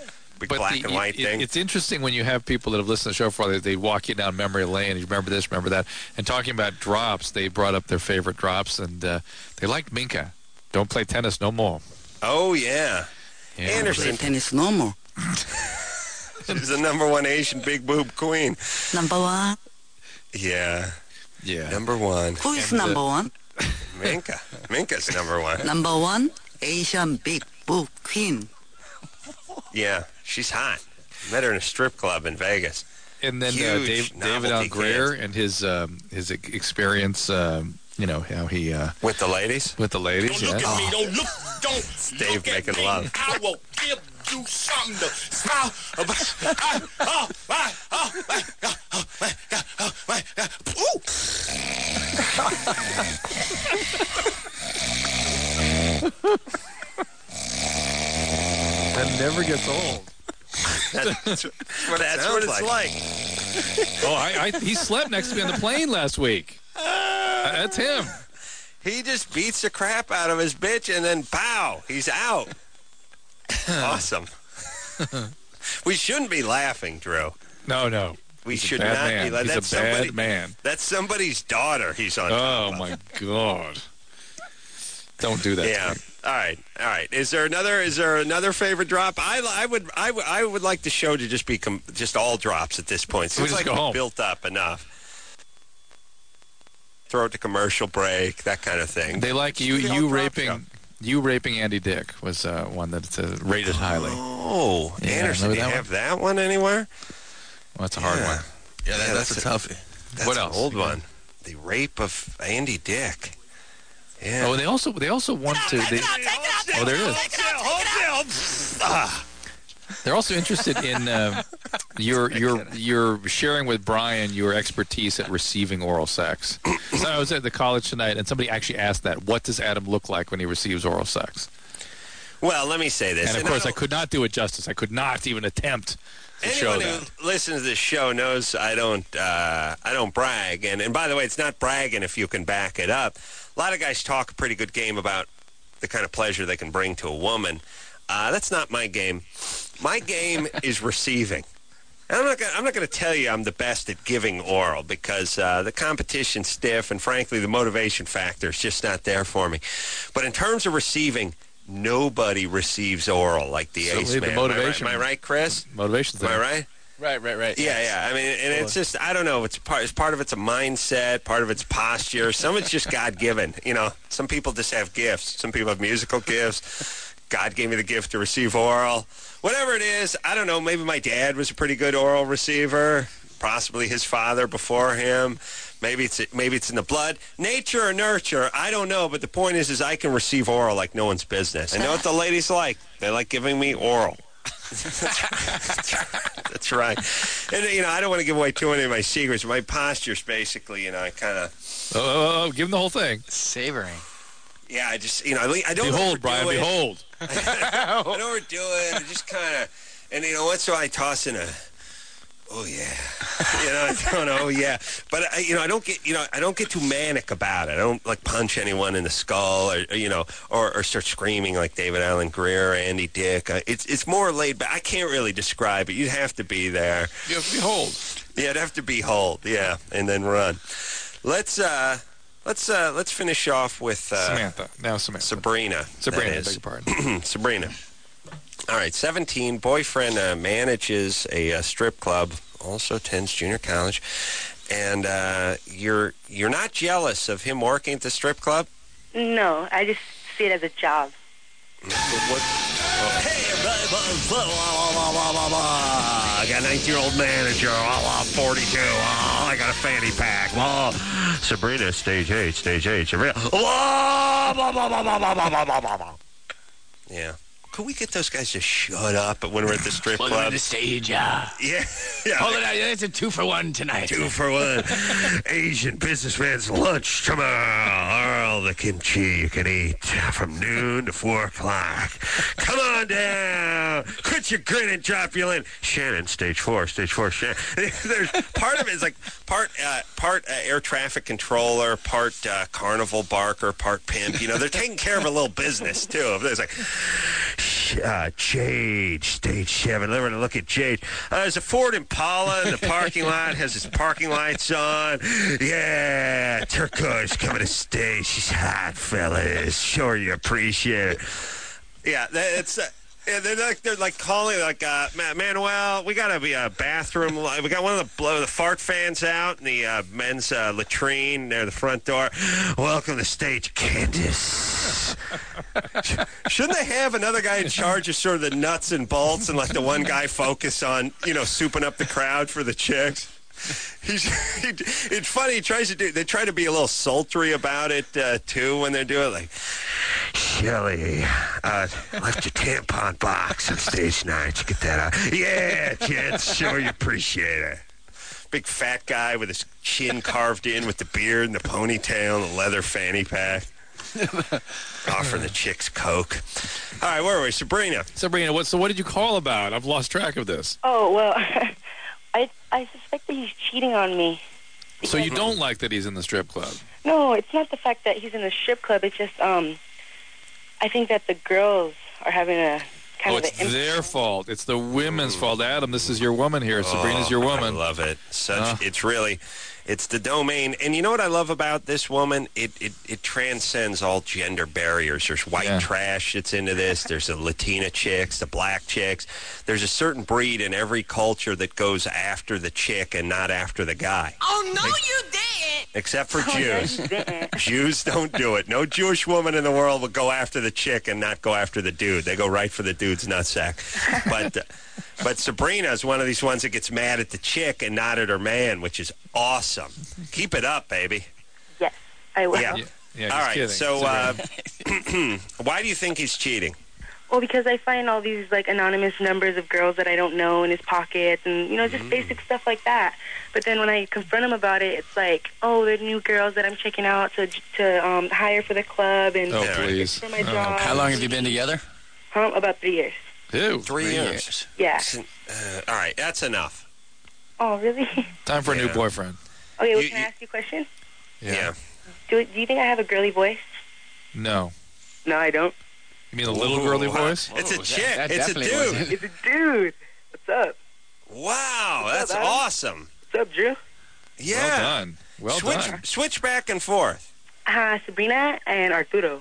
big But black the, and white it, thing. It's interesting when you have people that have listened to the show for a while, they, they walk you down memory lane. You remember this, remember that. And talking about drops, they brought up their favorite drops, and uh, they liked Minka. Don't play tennis no more. Oh, yeah. Yeah. Anderson. Tennis no more. She's the number one Asian big boob queen. Number one. Yeah. Yeah. Number one. Who is And, number uh, one? Minka. Minka's number one. Number one, Asian big boob queen. Yeah, she's hot. Met her in a strip club in Vegas. And then uh, Huge Dave, David novelty Allen Greer kids. and his um, his e- experience, um, you know, how he... Uh, With the ladies? with the ladies, Don't yeah. look at me, don't look, don't Dave look at making me. love. I will give you something to smile about. Ah, oh, my, oh, my, God, oh, my God, oh, my God. Ooh. That never gets old. That's what, That's what it's like. Oh, I, I, he slept next to me on the plane last week. Uh, that's him. He just beats the crap out of his bitch and then pow, he's out. Awesome. We shouldn't be laughing, Drew. No, no. We He's a should bad not man. be laughing. He's That's a bad somebody, man. That's somebody's daughter he's on top Oh, of. my God. Don't do that. Yeah. to me. All right. All right. Is there another? Is there another favorite drop? I, I would. I would. I would like the show to just be com- just all drops at this point. So We it's just like go we've home. built up enough. Throw it to commercial break, that kind of thing. They like you Just the you all drop raping show. you raping Andy Dick was uh, one that's uh, rated highly. Well, Oh, Yeah, Anderson, remember do you that have that one anywhere? that's a hard Yeah. one. Yeah, that, Yeah, that's, that's a a- toughie. That's What an else? old one. The rape of Andy Dick. Yeah. Oh, and they also they also want to. They, oh, there it is. Ah. They're also interested in uh, your your your sharing with Brian your expertise at receiving oral sex. So I was at the college tonight, and somebody actually asked that. What does Adam look like when he receives oral sex? Well, let me say this. And of course, I don't- could not do it justice. I could not even attempt to show Anyone that. who listens to this show knows I don't uh, I don't brag, and and by the way, it's not bragging if you can back it up. A lot of guys talk a pretty good game about the kind of pleasure they can bring to a woman. Uh, that's not my game. My game is receiving. And I'm not gonna, I'm not going to tell you I'm the best at giving oral because uh, the competition's stiff, and frankly, the motivation factor is just not there for me. But in terms of receiving, nobody receives oral like the Certainly ace the man. Am I right- motivation. Am I right, Chris? Motivation's Am I there. right? Right, right, right. Yeah, yeah. I mean, and it's just, I don't know. It's part, it's part of it's a mindset, part of it's posture. Some of it's just God given. You know, some people just have gifts. Some people have musical gifts. God gave me the gift to receive oral. Whatever it is, I don't know. Maybe my dad was a pretty good oral receiver. Possibly his father before him. Maybe it's maybe it's in the blood. Nature or nurture, I don't know. But the point is, is I can receive oral like no one's business. I know what the ladies like. They like giving me oral. That's right. And, you know, I don't want to give away too many of my secrets. My posture's basically, you know, I kind of... Oh, oh, oh, give him the whole thing. Savoring. Yeah, I just, you know, I I don't Behold, overdo Brian, it. behold. I don't overdo it. I just kind of... And, you know, once in a while I toss in a... Oh, yeah. You know, I don't know, oh, yeah. But, I, you know, I don't get, you know, I don't get too manic about it. I don't, like, punch anyone in the skull or, or you know, or, or start screaming like David Allen Greer or Andy Dick. Uh, It's it's more laid back. I can't really describe it. You'd have to be there. You have to behold. Yeah, it'd have to be hold, yeah, and then run. Let's, uh, let's, uh, let's finish off with uh, Samantha. Now Samantha. Sabrina. Sabrina, that I is. beg your pardon. Sabrina. All right, seventeen, boyfriend uh, manages a uh, strip club, also attends junior college, and uh, you're you're not jealous of him working at the strip club? No, I just see it as a job. Hey, I got a nineteen-year-old manager, oh, forty-two, oh, I got a fanny pack, oh, Sabrina, stage eight, stage eight, Sabrina, oh, blah, blah, blah, blah, blah, blah, blah, blah, blah. Yeah. Could we get those guys to shut up when we're at the strip Welcome club? to the stage, uh, Yeah. yeah. hold it out. It's a two for one tonight. Two for one. Asian businessman's lunch tomorrow. All the kimchi you can eat from noon to four o'clock. Come on down. Quit your grin and drop your lid. Shannon, stage four, stage four, Shannon. There's part of it is like part uh, part uh, air traffic controller, part uh, carnival barker, part pimp. You know, they're taking care of a little business too. There's like, uh, Jade, stage seven. Let me look at Jade. Uh, there's a Ford Impala in the parking lot. Has his parking lights on. Yeah, turquoise coming to stage. She's hot, fellas. Sure you appreciate it. Yeah, it's... Uh, Yeah, they're like they're like calling like uh, Manuel. We got to be a bathroom. We got one of the blow the fart fans out in the uh, men's uh, latrine near the front door. Welcome to stage, Candace. Shouldn't they have another guy in charge of sort of the nuts and bolts and let the one guy focus on you know souping up the crowd for the chicks? He's, he, it's funny. He tries to do. They try to be a little sultry about it uh, too when they're doing it. Like, Shelly, uh, left your tampon box on stage nine. Did you get that out? Yeah, kids. Sure you appreciate it. Big fat guy with his chin carved in with the beard and the ponytail and the leather fanny pack. Offering the chicks Coke. All right, where are we? Sabrina. Sabrina, what, so what did you call about? I've lost track of this. Oh, well, I I suspect that he's cheating on me. So you don't like that he's in the strip club? No, it's not the fact that he's in the strip club. It's just, um, I think that the girls are having a kind oh, of it's a... their fault. It's the women's fault. Adam, this is your woman here. Oh, Sabrina's your woman. I love it. Such. Uh. It's really... It's the domain. And you know what I love about this woman? It it, it transcends all gender barriers. There's white Yeah. trash that's into this. There's the Latina chicks, the black chicks. There's a certain breed in every culture that goes after the chick and not after the guy. Oh, no, you didn't. Except for Oh, no, Jews. you didn't. Jews don't do it. No Jewish woman in the world would go after the chick and not go after the dude. They go right for the dude's nutsack. But... Uh, But Sabrina is one of these ones that gets mad at the chick and not at her man, which is awesome. Keep it up, baby. Yes, I will. Yeah. Yeah, yeah, All just right. kidding. So, uh, why do you think he's cheating? Well, because I find all these, like, anonymous numbers of girls that I don't know in his pockets and, you know, Mm. just basic stuff like that. But then when I confront him about it, it's like, oh, they're new girls that I'm checking out to to um, hire for the club and Oh, Yeah, please. for my Oh. job. How long have you been together? Huh? About three years. Ew. Three, Three years. years. Yeah. Uh, all right. That's enough. Oh, really? Time for a new Yeah. boyfriend. Okay, well, You- can I you- ask you a question? Yeah. Do, do you think I have a girly voice? No. No, I don't. You mean a little girly Ooh, voice? It's a Whoa, that- chick. that it's a definitely dude. wasn't. It's a dude. What's up? Wow. What's That's up, Adam? awesome. What's up, Drew? Yeah. Well done. Well switch, done. Switch back and forth. Uh, Sabrina and Arturo.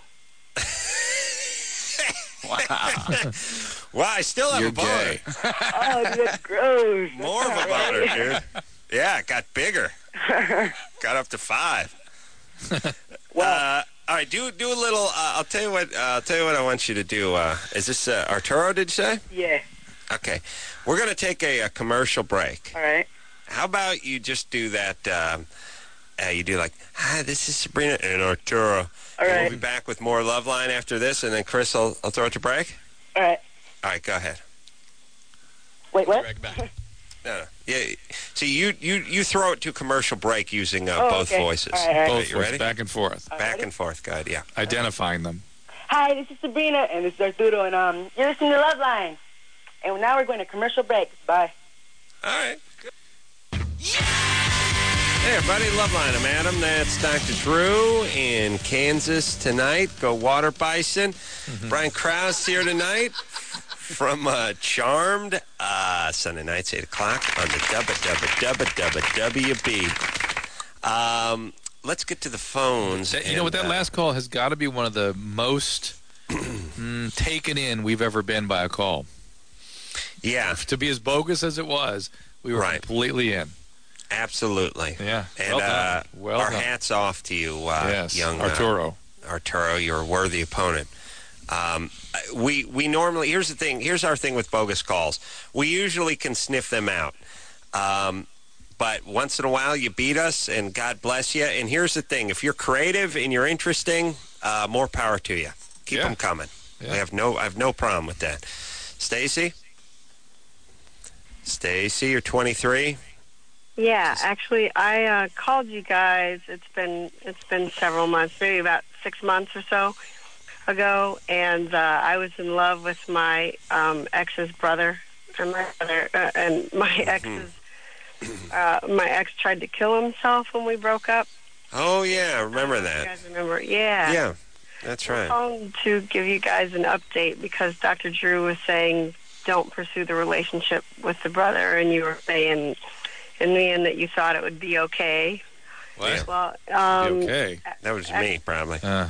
Wow. Wow, I still have You're a boner. gay. Oh, dude, that's gross. More of a boner, dude. Yeah, it got bigger. Got up to five. uh, all right, do do a little. Uh, I'll tell you what. Uh, I'll tell you what I want you to do. Uh, is this uh, Arturo? Did you say? Yeah. Okay, we're gonna take a, a commercial break. All right. How about you just do that? Um, uh, you do like, hi, this is Sabrina and Arturo. All And right. We'll be back with more Love Line after this, and then Chris, I'll, I'll throw it to break. All right. All right, go ahead. Wait, what? No, no. Yeah. So you, you, you throw it to commercial break using uh, Oh, both okay. voices. All right, all right. Both You voices, ready? back and forth. Back and forth. Good. Yeah. Identifying them. Hi, this is Sabrina, and this is Arturo, and um, you're listening to Love Line. And now we're going to commercial break. Bye. All right. Good. Hey, everybody. Love Line. I'm Adam. That's Doctor Drew in Kansas tonight. Go Water Bison. Brian Krause here tonight from uh, Charmed. Uh, Sunday nights, eight o'clock on the W W W W B. Um, let's get to the phones. That- you and, know what? That uh, last call has got to be one of the most mm, taken in we've ever been by a call. Yeah, To be as bogus as it was, we were Right. completely in. absolutely. Yeah. And well done. uh, well our done. hats off to you, uh, yes. young uh, Arturo. Arturo, you're a worthy opponent. Um, we we normally here's the thing. Here's our thing with bogus calls. We usually can sniff them out, um, but once in a while you beat us, and God bless you. And here's the thing: if you're creative and you're interesting, uh, more power to you. Keep Yeah. them coming. Yeah. We have no I have no problem with that. Stacy, Stacy, you're twenty-three. Yeah, actually, I uh, called you guys. It's been it's been several months, maybe about six months or so ago, and uh, I was in love with my um, ex's brother, and my brother, uh, and my ex's uh, my ex tried to kill himself when we broke up. Oh yeah, I remember You that. guys remember? Yeah. Yeah. That's right. I'm calling to give you guys an update because Doctor Drew was saying don't pursue the relationship with the brother, and you were saying in the end that you thought it would be okay. What? Well, um, Be okay. That was me, probably. Uh,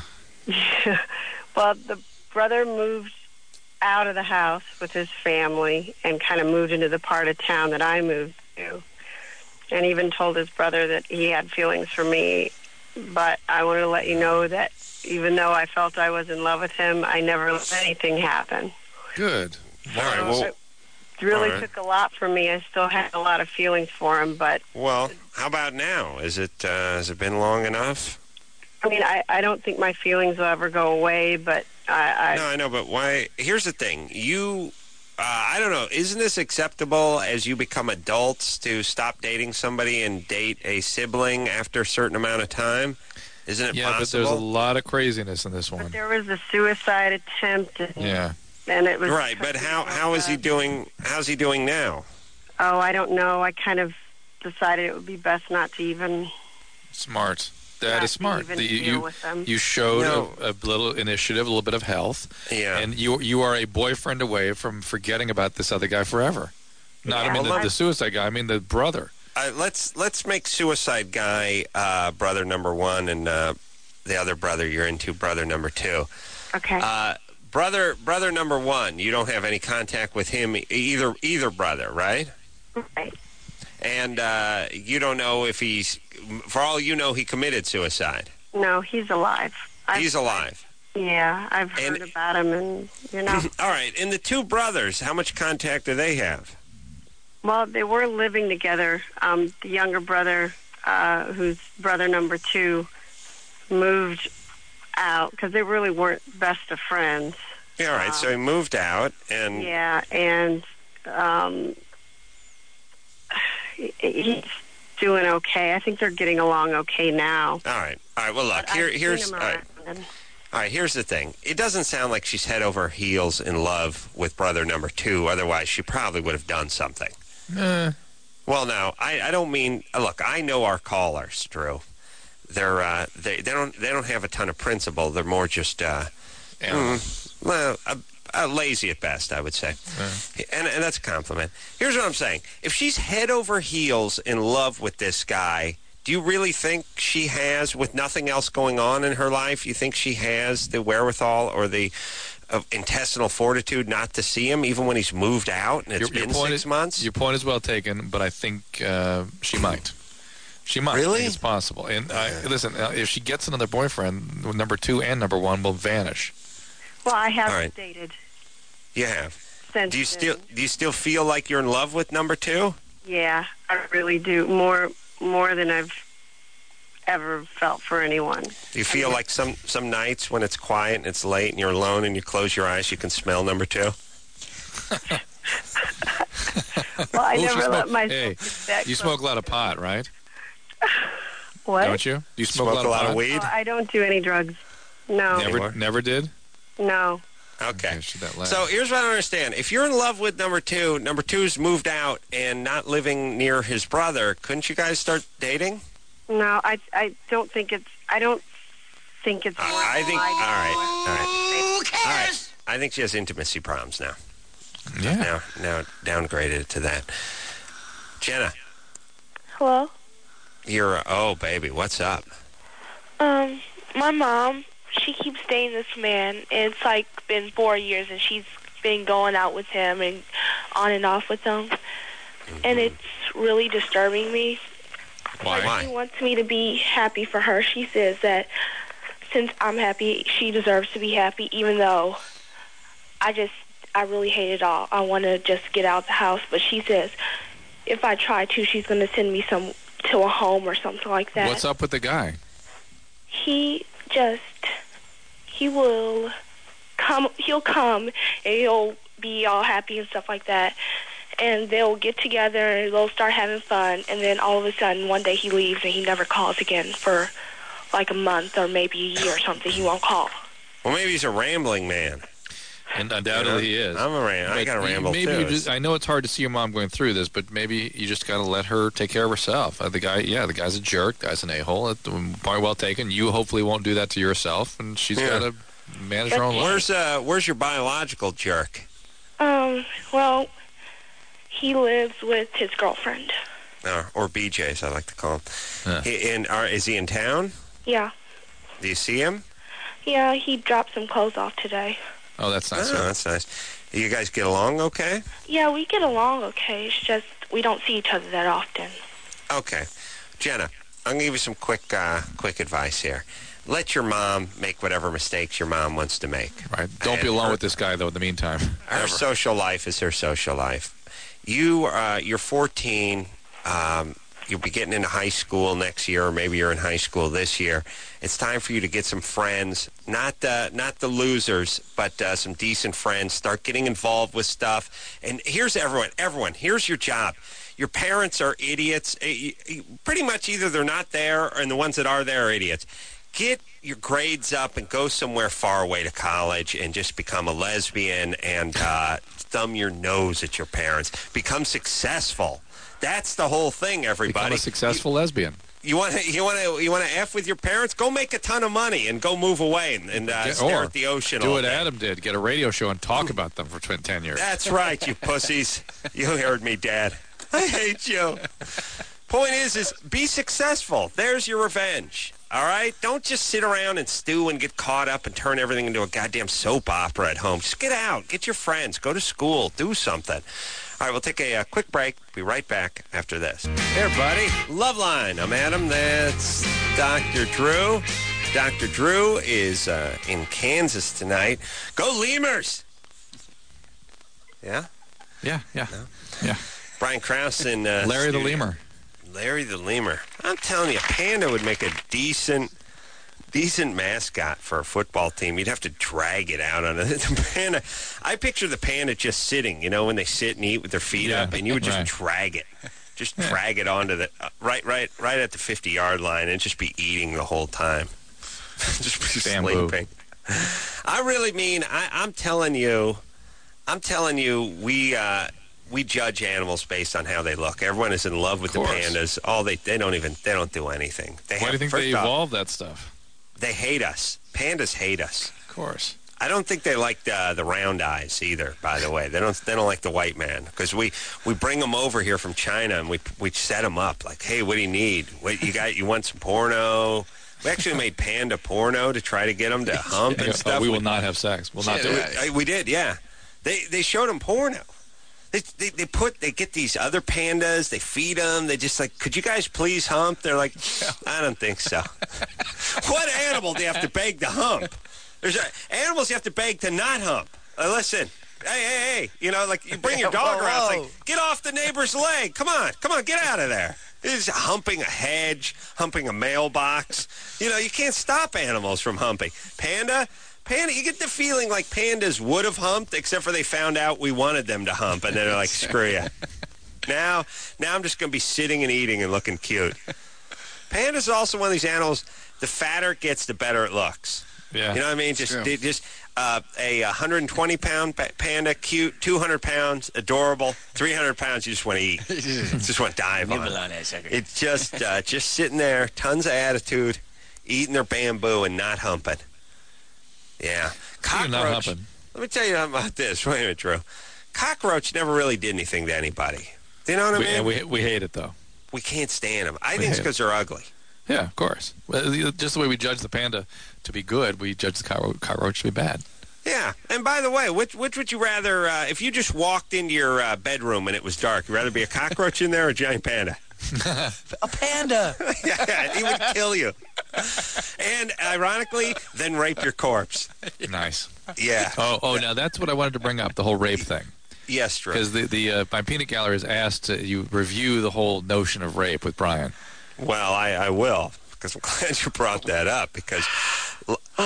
well, the brother moved out of the house with his family and kind of moved into the part of town that I moved to, and even told his brother that he had feelings for me. But I wanted to let you know that even though I felt I was in love with him, I never let anything happen. good. All right, So well, it really all right. took a lot from me. I still had a lot of feelings for him, but well, how about now? Is it uh, has it been long enough? I mean, I, I don't think my feelings will ever go away, but I... I No, I know, but why? Here's the thing. You, uh, I don't know, isn't this acceptable as you become adults to stop dating somebody and date a sibling after a certain amount of time? Isn't it Yeah, but possible? there's a lot of craziness in this one. But there was a suicide attempt, and, Yeah. and it was... Right, but how how is he doing? How's he doing now? Oh, I don't know. I kind of decided it would be best not to even... Smart. That not is smart. to even The- deal you with them. you showed No. a, a little initiative, a little bit of health, Yeah. and you you are a boyfriend away from forgetting about this other guy forever. Not Yeah, I mean well, the, the suicide guy. I mean the brother. Uh, let's let's make suicide guy uh, brother number one, and uh, the other brother you're into brother number two. Okay. Uh, brother brother number one, you don't have any contact with him e- either either brother, right? Right. And uh, you don't know if he's, for all you know, he committed suicide. No, he's alive. I've, He's alive. Yeah, I've heard And- about him, and, you know... All right, and the two brothers, how much contact do they have? Well, they were living together. Um, the younger brother, uh, who's brother number two, moved out because they really weren't best of friends. Yeah, all right, so he moved out, and Yeah, and um, he- he's doing okay. I think they're getting along okay now. all right, all right. Well, look, But here, I've seen here's him all right. around, and- All right, here's the thing. It doesn't sound like she's head over heels in love with brother number two. Otherwise, she probably would have done something. Eh, Well, now I, I don't mean. Look, I know our callers, Drew. They're uh, they they don't they don't have a ton of principle. They're more just uh, mm, well, uh, uh, lazy at best, I would say, and and that's a compliment. Here's what I'm saying: if she's head over heels in love with this guy, do you really think she has, with nothing else going on in her life, you think she has the wherewithal or the uh, intestinal fortitude not to see him, even when he's moved out and it's your, your been point six is, months? Your point is well taken, but I think uh, she might. She might. Really? I think it's possible. And I, listen, uh, if she gets another boyfriend, number two and number one will vanish. Well, I have All right. dated You have. since Do you then. still do you still feel like you're in love with number two? Yeah, I really do. More more than I've ever felt for anyone. Do you feel like some some nights when it's quiet and it's late and you're alone and you close your eyes, you can smell number two? Well, I Oh, she never let smoke- myself hey, get that you close. smoke a lot of pot, right? What? Don't you? Do you smoke, Smoke a lot, of, pot? weed? Oh, I don't do any drugs. No. Never, Anymore? never did. No. Okay. Should that last? So here's what I don't understand. If you're in love with number two, number two's moved out and not living near his brother, couldn't you guys start dating? No, I I don't think it's I don't think it's Uh, I think. All right. All right. All right. I think she has intimacy problems now. yeah. Now, now downgraded to that. Jenna, Hello. you're oh baby, what's up? Um, my mom, she keeps dating this man, and it's like been four years, and she's been going out with him and on and off with him, and it's really disturbing me. Why? She wants me to be happy for her. She says that since I'm happy, she deserves to be happy, even though I just, I really hate it all. I want to just get out the house, but she says if I try to, she's going to send me some to a home or something like that. What's up with the guy? He just, he will come, he'll come, and he'll be all happy and stuff like that, and they'll get together, and they'll start having fun, and then all of a sudden, one day he leaves, and he never calls again for like a month or maybe a year or something. He won't call. Well, maybe he's a rambling man. And undoubtedly You know? he is. I'm a ram- I But got to you- ramble maybe too. You just, I know it's hard to see your mom going through this, but maybe you just got to let her take care of herself. Uh, the guy, yeah, the guy's a jerk. The guy's an a-hole. Point well taken. You hopefully won't do that to yourself, and she's Yeah. got to manage her own life. Where's uh, where's your biological jerk? Um, well, he lives with his girlfriend. Or, or B J's, I like to call him. Yeah. He, in, are, is he in town? Yeah. Do you see him? Yeah, he dropped some clothes off today. Oh, that's nice. Oh, that's nice. You guys get along okay? Yeah, we get along okay. It's just we don't see each other that often. Okay. Jenna, I'm going to give you some quick uh, quick advice here. Let your mom make whatever mistakes your mom wants to make. Right. Don't be And alone her- with this guy, though, in the meantime. Her social life is her social life. You, uh, you're fourteen. Um, you'll be getting into high school next year, or maybe you're in high school this year. It's time for you to get some friends, not uh, not the losers, but uh, some decent friends. Start getting involved with stuff. And here's everyone. Everyone, here's your job. Your parents are idiots. Eh, you- Pretty much either they're not there, and the ones that are there are idiots. Get your grades up and go somewhere far away to college and just become a lesbian and uh, thumb your nose at your parents. Become successful. That's the whole thing, everybody. Become a successful lesbian. You want to you want to you want to f with your parents? Go make a ton of money and go move away and, and uh, Get- stare or at the ocean. Do all what day. Adam did. Get a radio show and talk about them for tw- ten years. That's right, you pussies. You heard me, Dad. I hate you. Point is, is be successful. There's your revenge. All right? Don't just sit around and stew and get caught up and turn everything into a goddamn soap opera at home. Just get out. Get your friends. Go to school. Do something. All right, we'll take a, uh quick break. Be right back after this. Hey, everybody. Loveline. I'm Adam. That's Doctor Drew. Doctor Drew is uh, in Kansas tonight. Go Lemurs! Yeah? Yeah, yeah, yeah. Brian Krause and uh, Larry the studio. Lemur. Larry the Lemur. I'm telling you, Panda would make a decent, decent mascot for a football team. You'd have to drag it out on it. The panda. I picture the panda just sitting. You know, when they sit and eat with their feet Yeah, up, and you would just right. drag it, just drag it onto the uh, right, right, right at the fifty-yard line, and just be eating the whole time. Just be Bamboo. sleeping. I really mean, I, I'm telling you, I'm telling you, we. Uh, We judge animals based on how they look. Everyone is in love with the course. pandas. All they they don't even they don't do anything. They Why do have, you think first they off, evolved that stuff? They hate us. Pandas hate us. Of course. I don't think they like the, the round eyes either. By the way, they don't they don't like the white man because we, we bring them over here from China and we we set them up like, hey, what do you need? What you got? You want some porno? We actually made panda porno to try to get them to hump Yeah, and oh, stuff. we will not have sex. We'll not do we, it. I- we did, yeah. They they showed them porno. They, they they put they get these other pandas. They feed them. They just like, could you guys please hump? They're like, I don't think so. What animal do you have to beg to hump? There's a, animals you have to beg to not hump. Uh, listen, hey hey hey, you know, like you bring your dog Whoa, around. It's whoa. like, get off the neighbor's leg. Come on, come on, get out of there. It's humping a hedge, humping a mailbox. You know, you can't stop animals from humping. Panda. Panda, you get the feeling like pandas would have humped, except for they found out we wanted them to hump, and then they're like, screw you. Now, now I'm just going to be sitting and eating and looking cute. Pandas are also one of these animals, the fatter it gets, the better it looks. Yeah. You know what I mean? Just they, just uh, a one hundred twenty pound pa- panda, cute, two hundred pounds, adorable, three hundred pounds, you just want to eat. Just want to dive on. Nibble on that sucker. It's just, uh, just sitting there, tons of attitude, eating their bamboo and not humping. Yeah. You're not Cockroach. humping. Let me tell you about this. Wait a minute, Drew. Cockroach never really did anything to anybody. Do you know what I We, mean? and we, we hate it, though. We can't stand them. I We think it's hate because they're ugly. Yeah, of course. Well, just the way we judge the panda to be good, we judge the cockro- cockroach to be bad. Yeah. And by the way, which which would you rather, uh, if you just walked into your uh, bedroom and it was dark, you'd rather be a cockroach in there or a giant panda? A panda. Yeah, he would kill you. And ironically, then rape your corpse. Nice. Yeah. Oh, oh, now that's what I wanted to bring up, the whole rape thing. Yes, Drew. Because the, the uh, my peanut gallery has asked uh, you review the whole notion of rape with Brian. Well, I, I will, because I'm glad you brought that up, because...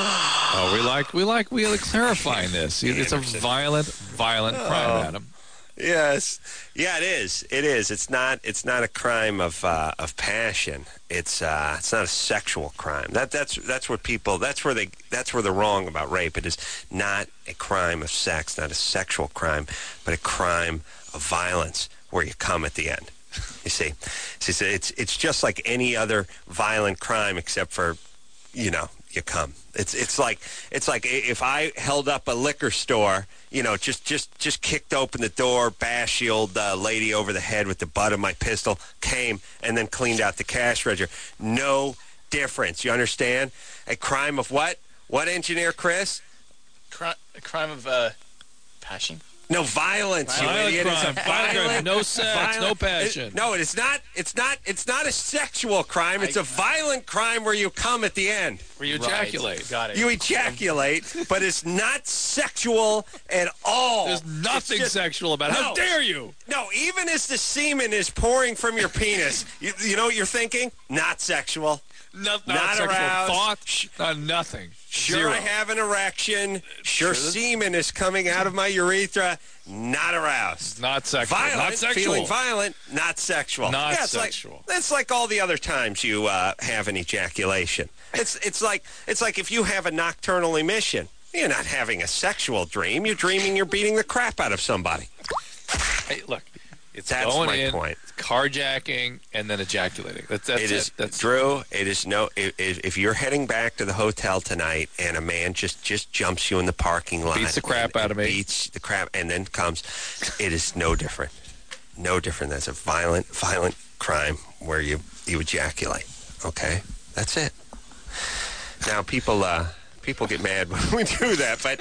Oh, we like we like we like clarifying this. It's a violent, violent crime, Adam. Yes. Yeah, it is. It is. It's not. It's not a crime of uh, of passion. It's uh, it's not a sexual crime. That that's that's what people. That's where they. That's where they're wrong about rape. It is not a crime of sex, not a sexual crime, but a crime of violence where you come at the end. You see, it's it's it's just like any other violent crime, except for, you know, you come. It's it's like it's like if I held up a liquor store, you know, just just just kicked open the door, bashed the old uh, lady over the head with the butt of my pistol, came and then cleaned out the cash register. No difference. You understand? A crime of what? What, Engineer Chris? Cri- a crime of uh, passion. No, violence, Violent you idiot. crime. It's a Violent violent, crime. No sex, violent, no passion. It, no, it's not. It's not. It's not a sexual crime. It's a violent crime where you come at the end. Where you ejaculate. Right. Got it. You ejaculate, but it's not sexual at all. There's nothing just, sexual about it. How no, dare you? No, even as the semen is pouring from your penis, you, you know what you're thinking? Not sexual. No, not, Not sexual aroused. thought. Uh, nothing. Sure, Zero. I have an erection. Sure, semen is coming out of my urethra. Not aroused. Not sexual. Violent, Not sexual. feeling violent, not sexual. Not yeah, it's sexual. Like, that's like all the other times you uh, have an ejaculation. It's it's like it's like if you have a nocturnal emission. You're not having a sexual dream. You're dreaming you're beating the crap out of somebody. Hey, look. It's That's going my in, point. carjacking, and then ejaculating. That's, that's it it. is, That's Drew, it is no... If, if you're heading back to the hotel tonight and a man just, just jumps you in the parking lot... Beats the crap and, out of me. Beats the crap and then comes... It is no different. No different. That's a violent, violent crime where you, you ejaculate. Okay? That's it. Now, people uh, people get mad when we do that, but...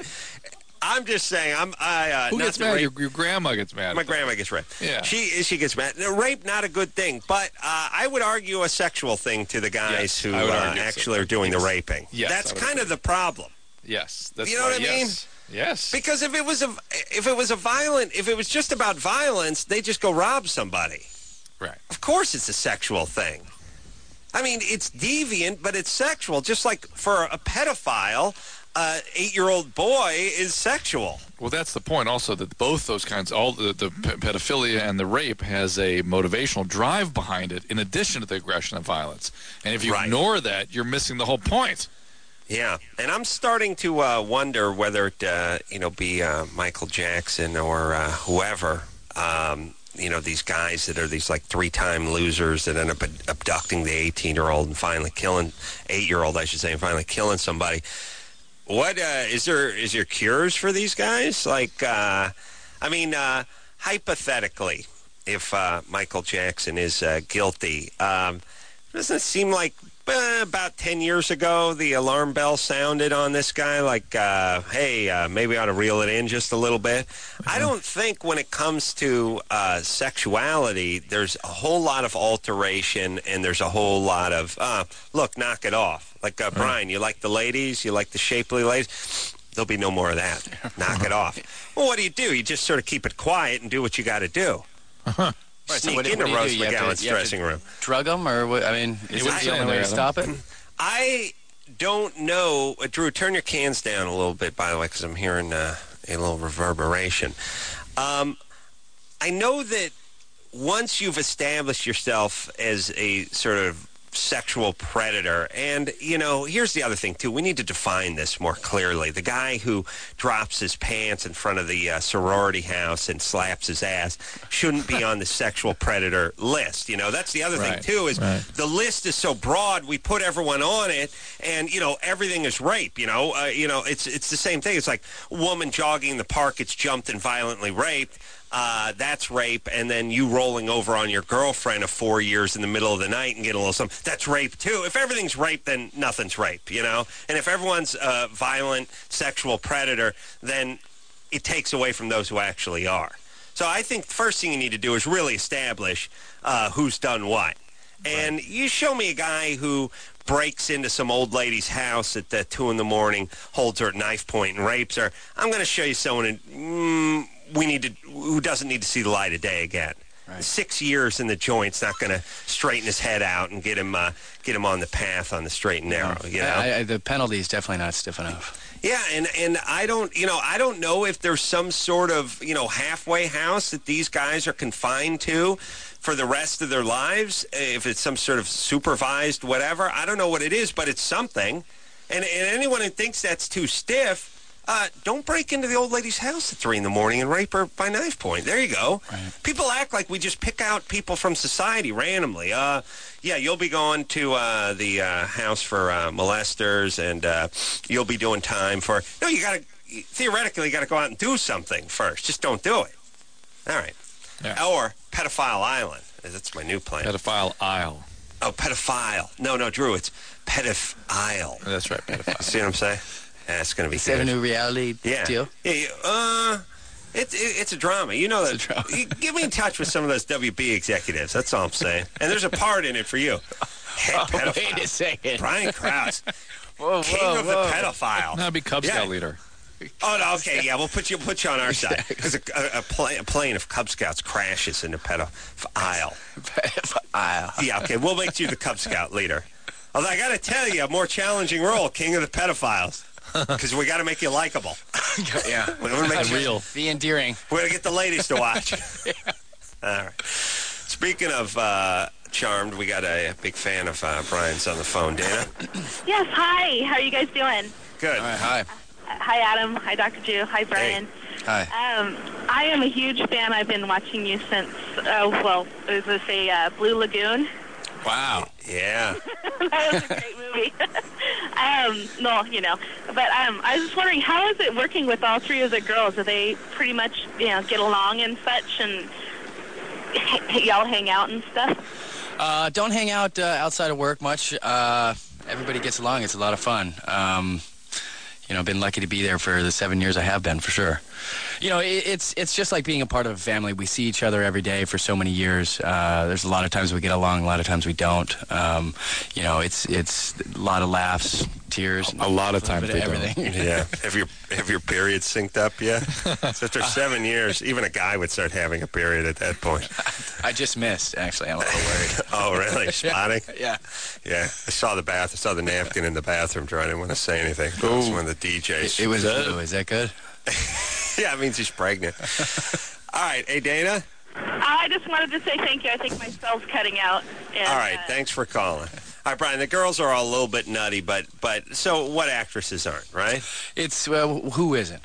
I'm just saying. I'm. I. Uh, Who not gets to mad? rape- Your, your grandma gets mad. My grandma gets raped. Yeah. She she gets mad. Now, rape, not a good thing, but uh, I would argue a sexual thing to the guys Yes, who I would uh, argue so. actually are doing Yes. the raping. Yes, That's I would kind agree. of the problem. Yes. That's You know why, what I mean? yes. Yes. Because if it was a if it was a violent if it was just about violence, they just go rob somebody. Right. Of course, it's a sexual thing. I mean, it's deviant, but it's sexual. Just like for a pedophile, uh, eight-year-old boy is sexual. Well, that's the point also, that both those kinds, all the, the pedophilia and the rape has a motivational drive behind it in addition to the aggression and violence. And if you Right. ignore that, you're missing the whole point. Yeah, and I'm starting to uh, wonder whether it, uh, you know, be uh, Michael Jackson or uh, whoever, um, you know, these guys that are these like three-time losers that end up ad- abducting the eighteen-year-old and finally killing, eight-year-old, I should say, and finally killing somebody. What uh, is there? Is there cures for these guys? Like, uh, I mean, uh, hypothetically, if uh, Michael Jackson is uh, guilty, um, doesn't it seem like uh, about ten years ago the alarm bell sounded on this guy? Like, uh, hey, uh, maybe I ought to reel it in just a little bit. I don't think when it comes to uh, sexuality, there's a whole lot of alteration and there's a whole lot of uh, look, knock it off. Like, uh, Brian, you like the ladies? You like the shapely ladies? There'll be no more of that. Knock it off. Well, what do you do? You just sort of keep it quiet and do what you got to do. Right, so Sneak what do- into what do you Rose do? You have to- McGowan's you have to dressing room. Drug them, or what? I mean, is what this you the saying only way there, to Adam? stop it? I don't know. Uh, Drew, turn your cans down a little bit, by the way, because I'm hearing uh, a little reverberation. Um, I know that once you've established yourself as a sort of sexual predator, and, you know, here's the other thing, too. We need to define this more clearly. The guy who drops his pants in front of the uh, sorority house and slaps his ass shouldn't be on the sexual predator list. You know, that's the other Right, thing, too, is right. the list is so broad, we put everyone on it, and, you know, everything is rape, you know. Uh, you know, it's it's the same thing. It's like a woman jogging in the park gets jumped and violently raped. Uh, that's rape, and then you rolling over on your girlfriend of four years in the middle of the night and getting a little something, that's rape, too. If everything's rape, then nothing's rape, you know? And if everyone's a violent sexual predator, then it takes away from those who actually are. So I think the first thing you need to do is really establish uh, who's done what. And you show me a guy who breaks into some old lady's house at uh, two in the morning, holds her at knife point and rapes her. I'm going to show you someone who, mm, we need to, who doesn't need to see the light of day again. Right. Six years in the joint's not going to straighten his head out and get him uh, get him on the path on the straight and narrow. No. You know, I, I, the penalty is definitely not stiff enough. yeah, and and I don't, you know, I don't know if there's some sort of, you know, halfway house that these guys are confined to for the rest of their lives. If it's some sort of supervised whatever, I don't know what it is, but it's something. And and anyone who thinks that's too stiff, uh, don't break into the old lady's house at three in the morning and rape her by knife point. There you go. Right. People act like we just pick out people from society randomly. Uh, yeah, you'll be going to uh, the uh, house for uh, molesters, and uh, you'll be doing time for. No, you got to theoretically you got to go out and do something first. Just don't do it. All right. Yeah. Or pedophile island. That's my new plan. Pedophile aisle. Oh, pedophile. No, no, Drew. It's pedophile. That's right, pedophile. See what I'm saying? Yeah, it's going to be. Is that a new reality yeah. deal? Yeah. yeah, Uh, it's it, it's a drama. You know that. It's a drama. You get me in touch with some of those W B executives. That's all I'm saying. And there's a part in it for you. Head Oh, pedophile. wait a second. Brian Krause, Whoa, king whoa, of whoa. the pedophile. That'd be Cub Scout Yeah. leader. Oh no, okay, yeah, we'll put you put you on our side because a, a, a, plane, a plane of Cub Scouts crashes in the pedophile. Aisle. Yeah, okay, we'll make you the Cub Scout leader. Although I got to tell you, a more challenging role, king of the pedophiles, because we got to make you likable. Yeah. We're gonna make you, Real. Be endearing. We're gonna get the ladies to watch. All right. Speaking of uh, Charmed, we got a, a big fan of uh, Brian's on the phone. Dana. Yes, hi. How are you guys doing? Good. All right, hi. Hi, Adam. Hi, Doctor Jew. Hi, Brian. Hi. Um, I am a huge fan. I've been watching you since, uh, well, as I say, uh, Blue Lagoon. Wow. Yeah. That was a great movie. um, no, you know, but um, I was just wondering, how is it working with all three of the girls? Do they pretty much, you know, get along and such, and y'all hang out and stuff? Uh, don't hang out uh, outside of work much. Uh, everybody gets along. It's a lot of fun. Um, you know, been lucky to be there for the seven years I have been, for sure. You know, it, it's it's just like being a part of a family. We see each other every day for so many years. Uh, there's a lot of times we get along, a lot of times we don't. Um, you know, it's it's a lot of laughs, tears. A lot of times bit they of everything. don't. Yeah. Have your have your periods synced up yet? So after seven years, even a guy would start having a period at that point. I just missed, actually. I'm a little worried. Oh, really? Spotting? Yeah. Yeah. I saw the bath. I saw the napkin in the bathroom drawer. I didn't want to say anything. That was one of the D Js. It, it was blue. Is that good? Yeah, it means he's pregnant. All right. Hey, Dana? I just wanted to say thank you. I think my cell's cutting out. And, All right. uh, Thanks for calling. All right, Brian, the girls are all a little bit nutty, but, but so what actresses aren't, right? It's, well, who isn't?